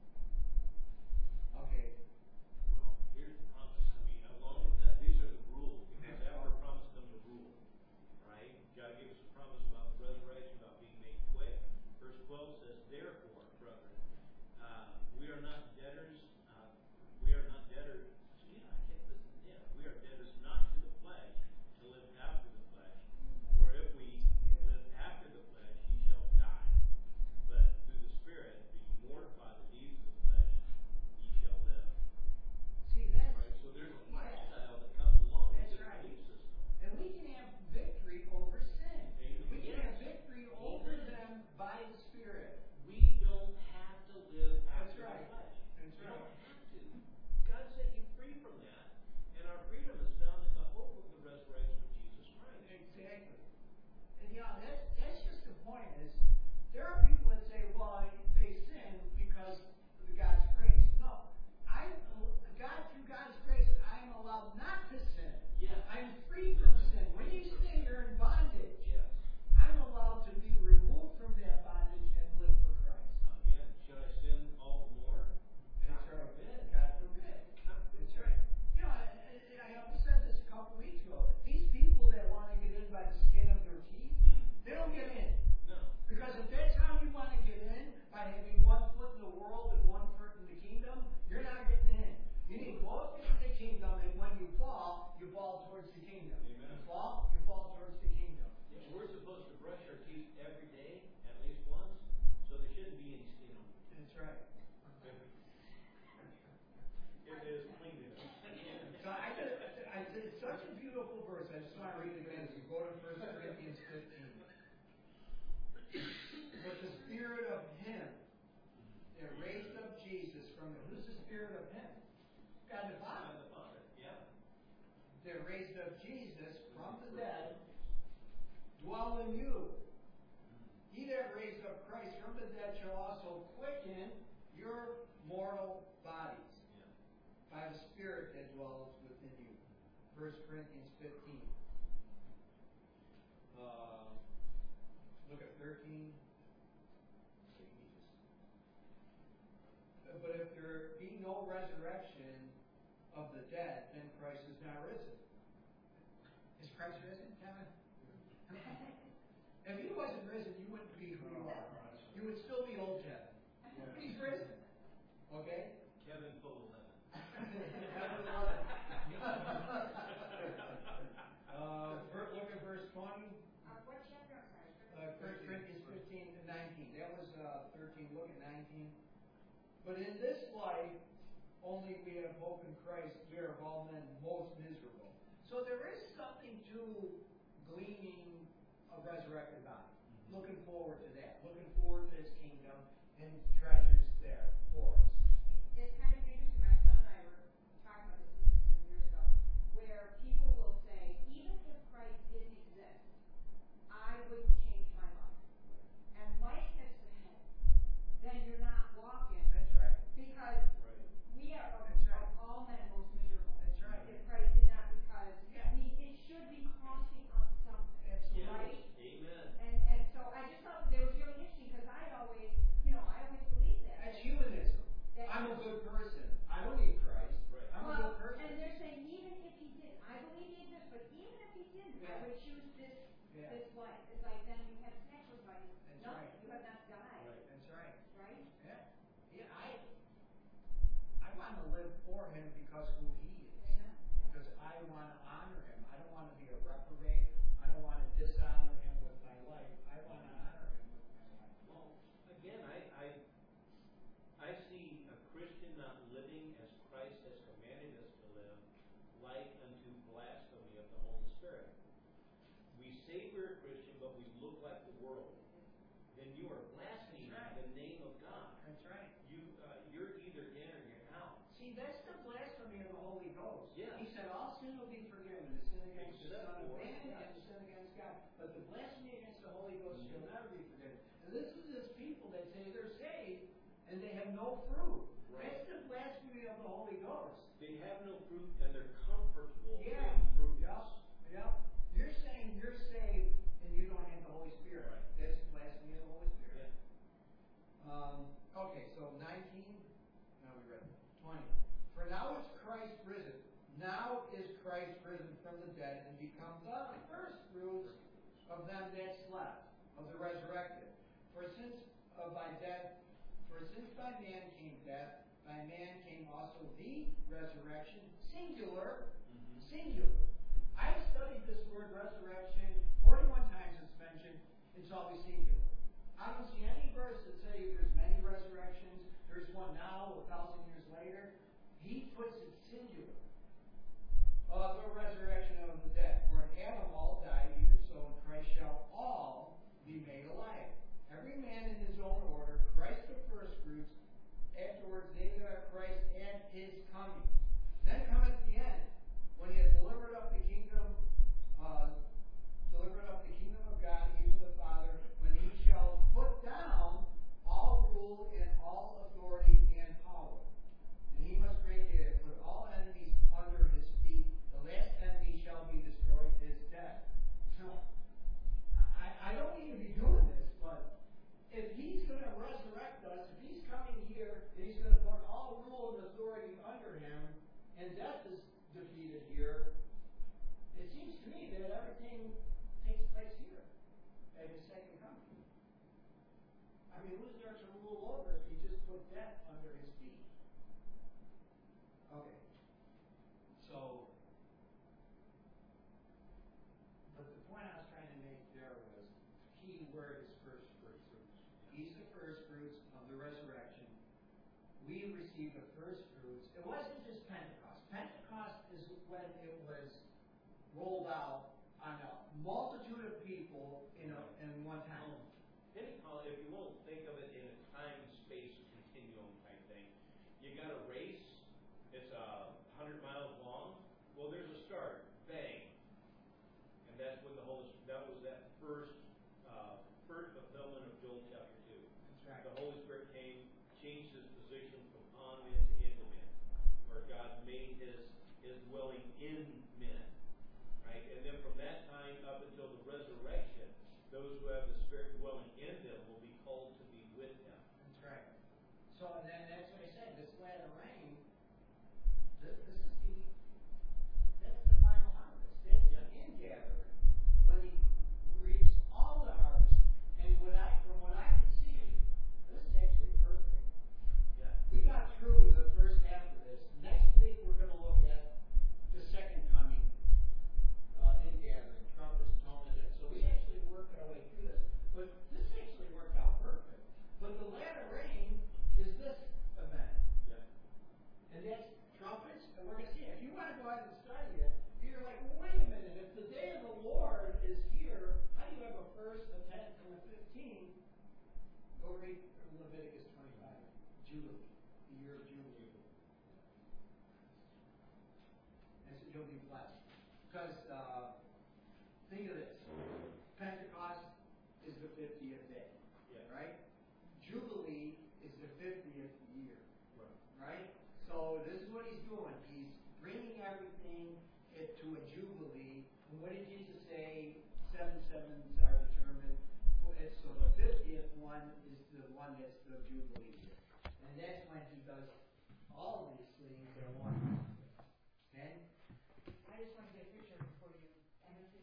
Okay. Well, here's the promise. I mean, along with that, these are the rules. Because after promise comes a rule, right? God gave us a promise about the resurrection, about being made quick. Verse twelve says, therefore, brethren, uh, we are not debtors. Uh, we are not debtors. Yeah, I can't listen. Yeah, we are debtors not to the flesh to live after the flesh. For if we live after the flesh, ye shall die. But through the Spirit, being mortified the deeds of the flesh, ye shall live. See, that's, Right, so there's a yeah. lifestyle that comes along with That's this right. belief system. And we can have victory over sin. Amen. We can have victory over Amen. them by the Spirit. We don't have to live That's after right. the flesh. That's We right. don't have to. God set you free from that, and our freedom is found in the hope of the resurrection of Jesus Christ. Exactly. And you know, that's, that's just the point is, there are people that say, well, they sin because of God's grace. No. I, God, through God's grace, I am allowed not to sin. Yes. I'm free from sin. When you sin, you're in bondage. Yes. I'm allowed to be removed from that bondage and live for Christ. Again, should I sin all the more? That's God right. forbid. God forbid. God forbid. That's right. You know, I, I, I always said this a couple weeks ago. These people that want to get in by the skin of their teeth, Mm. they don't get in. No. Because if that's how you want to get in, by having one foot in the world and one foot in the kingdom, you're not getting in. You need both in the kingdom, and when you fall, you fall towards the kingdom. Amen. You fall, you fall towards the kingdom. Yeah, we're supposed to brush our teeth every day, at least once, so there shouldn't be any skin on it. That's right. If it is clean enough. So I just, I, it's such a beautiful verse. I just want to read it again. So go to First Corinthians fifteen. But the Spirit of Him that raised up Jesus from the, who's the Spirit of Him? God the God Father. the Father, yeah. That raised up Jesus from the dead, dwell in you. He that raised up Christ from the dead shall also quicken your mortal bodies Yeah. by the Spirit that dwells within you. First Corinthians fifteen. Uh, look at thirteen. But if there be no resurrection of the dead, then Christ is not risen. Is Christ risen, Kevin? If He wasn't risen, you wouldn't be who you are. You would still be old Kevin. He's risen. Okay? Kevin full eleven. uh, ver- look at verse twenty. Uh, what chapter, I'm sorry? Uh, First Corinthians fifteen to nineteen. That was uh, thirteen. Look at nineteen. But in this life, only we have hope in Christ. We are of all men most miserable. So there is something to gleaning a resurrected body. Mm-hmm. Looking forward to that. Looking forward to His kingdom and treasures there for us. It's kind of interesting, my son and I were talking about this, this is some years ago, where people will say, even if Christ didn't exist, I wouldn't change my life. And Mike hits the head. Then you're not walking, That's right. because Right. we are of, That's right. of all men most miserable. That's right. If Christ did not, because Yeah. we, it should be costing us something. Absolutely. Right? Amen. And, and so I just thought that was really interesting, because I always, you know, I always believed that. That's humanism. That- I'm a good person. I don't need Christ. Right. I'm a Well, good person. and they're saying even if he didn't, I believe he exists, but even if he didn't, I Yeah. would choose this Yeah. this life. It's like then you have sacrificed That's nothing. right. You have not died, Right. That's right. right? for him because who he is. Amen. Because I want to honor him. I don't want to be a reprobate. I don't want to dishonor him with my life. I want to honor him with my life. Well, again, I, I, I see a Christian not living as Christ has commanded us to live, like unto blasphemy of the Holy Spirit. We say we're a Christian, but we look like the world. Then you are blaspheming That's right. the name of God. That's right. You, uh, you're either in or you're out. See, that's the blasphemy of the Holy Ghost. Yeah. He said, all sin will be forgiven, the sin against the Except Son of for- Man yeah. and the sin against God. But the blasphemy against the Holy Ghost shall never be forgiven. And this is this people that say they're saved and they have no fruit. Right. That's the blasphemy of the Holy Ghost. They have no fruit and they're comfortable Yeah. being fruitless. Yep. Yep. You're saying you're saved and you don't have the Holy Spirit. Right. That's blasphemy of the Holy Spirit. Yeah. Um, okay, so nineteen, now we read twenty. For now is Christ risen. Now is Christ risen from the dead and become the first fruits of them that slept, of the resurrected. For since uh, by death, for since by man came death, by man came also the resurrection, singular, Mhm. singular. I've studied this word resurrection forty-one times it's mentioned, it's always singular. I don't see any verse that say there's many resurrections, there's one now, a thousand years later. He puts it singular. Uh, the resurrection of the dead. For in Adam all died, even so in Christ shall all be made alive. Every man in his own order, Christ the first fruits, afterwards they that are Christ at his coming. Then cometh the end, when he has delivered up the kingdom, uh, delivered up the kingdom of God, even the Father, when he shall put down all rule and all authority and power. And he must greatly put all enemies under his feet. The last enemy shall be destroyed, his death. So, I, I don't need to be doing this, but if he's going to resurrect us, if he's coming here and he's going to put all rule and authority under him, and death is defeated here, it seems to me that everything takes place here at his second coming. I mean, who's there to rule over if he just put death under his feet? Okay. So, but the point I was trying to make there was, the key word is first fruits. He's the first fruits of the resurrection. We receive the first fruits. It wasn't just Pentecost. Pentecost is when it was rolled out on a multitude of people in a, in one time. Pentecost, if you won't think of it in a time-space continuum type thing, you got a race, it's a hundred miles long. Well, there's a start, bang, and that's when the Holy that was that first uh, first fulfillment of Joel chapter two. That's right. The Holy Spirit came, changed his position from on men to into men, where God made his his dwelling in men, right? And then from that time up until the resurrection, those who have the Spirit dwelling in them will be called to be with him. That's right. So then that's what I said, this latter rain, this, this is the, that's the final harvest. That's the ingathering. When he reaps all the harvest. And what I, from what I can see, this is actually perfect. Yeah. We got through the first half of this. Next week we're going to look at the second coming, uh, ingathering, trumpets, atonement. So we actually worked our way through this. But this actually worked out perfect. But the latter rain is this event. Yeah. And that's trumpets, and we're going to see it. If you want to go out and study it, you're like, well, wait a minute. If the day of the Lord is here, how do you have a first, a tenth, and a fifteenth? Go read Leviticus twenty-five. Jubilee. The year of Jubilee. And so you'll be blessed. Because, uh, think of this. Pentecost is the fiftieth day. Yeah. Right? Jubilee is the fiftieth year. Right. Right? So this is what he's doing. He's bringing everything it to a jubilee. And what did Jesus say? Seven sevens are determined. And so the fiftieth one is the one that's the jubilee year. And that's when he does all these things at once. Okay? I just want to get a picture before you end it.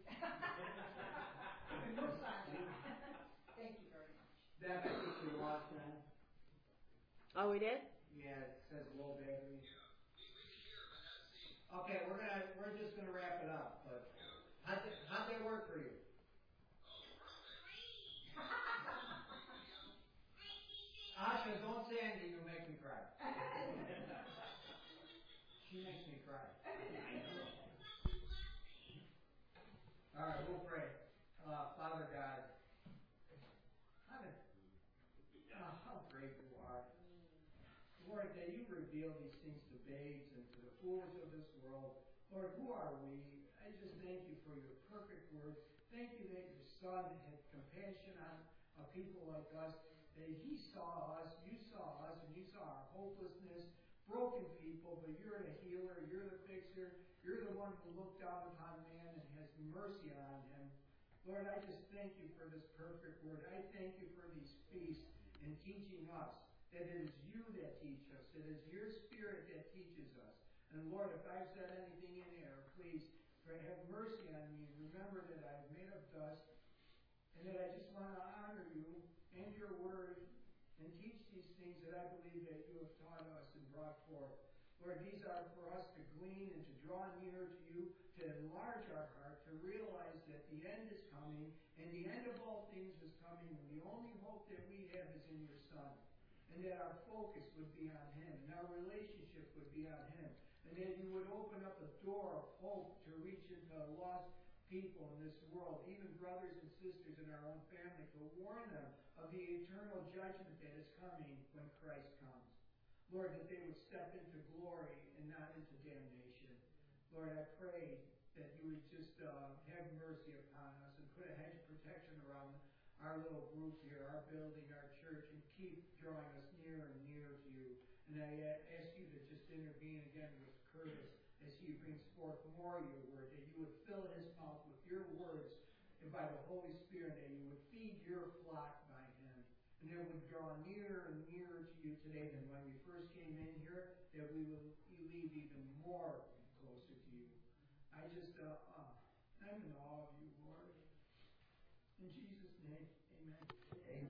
No sign. Thank you very much. That I think we lost then. Oh, we did? Yeah, it says low battery. Okay, we're gonna, we're just gonna wrap it up, but how'd that, how'd that work for you? Asha, don't say anything, you'll make me cry. She makes me cry. All right, we'll pray. Uh, Father God, how, did, uh, how great you are. Lord, that you reveal these things to babes and to the fools of this world. Lord, who are we? I just thank you for your perfect word. Thank you that your Son had compassion on a people like us, that he saw us, you saw us, and you saw our hopelessness, broken people, but you're the healer, you're the fixer, you're the one who looked down upon man and has mercy on him. Lord, I just thank you for this perfect word. I thank you for these feasts and teaching us that it is you that teach us, it is your Spirit that teaches us. And Lord, if I've said anything in error, please have mercy on me and remember that I am made of dust and that I just want to honor you and your word and teach these things that I believe that you have taught us and brought forth. Lord, these are for us to glean and to draw near to you, to enlarge our heart, to realize that the end is coming, and the end of all things is coming, and the only hope that we have is in your Son. And that our focus would be on him, and our relationship would be on him, and that you would open up a door of hope to reach into lost people in this world, even brothers and sisters in our own family, to warn them of the eternal judgment that is coming when Christ comes. Lord, that they would step into glory and not into damnation. Lord, I pray that you would just uh, have mercy upon us and put a hedge of protection around our little group here, our building, our church, and keep drawing us nearer and nearer to you. And I ask you to just intervene again with Curtis as he brings forth more of your word, that you would fill his mouth with your words and by the Holy Spirit, that you would feed your flock by him. And that would draw nearer and nearer to you today than when we first came in here, that we would leave even more closer to you. I just, uh, uh, I'm in awe of you, Lord. In Jesus' name, amen.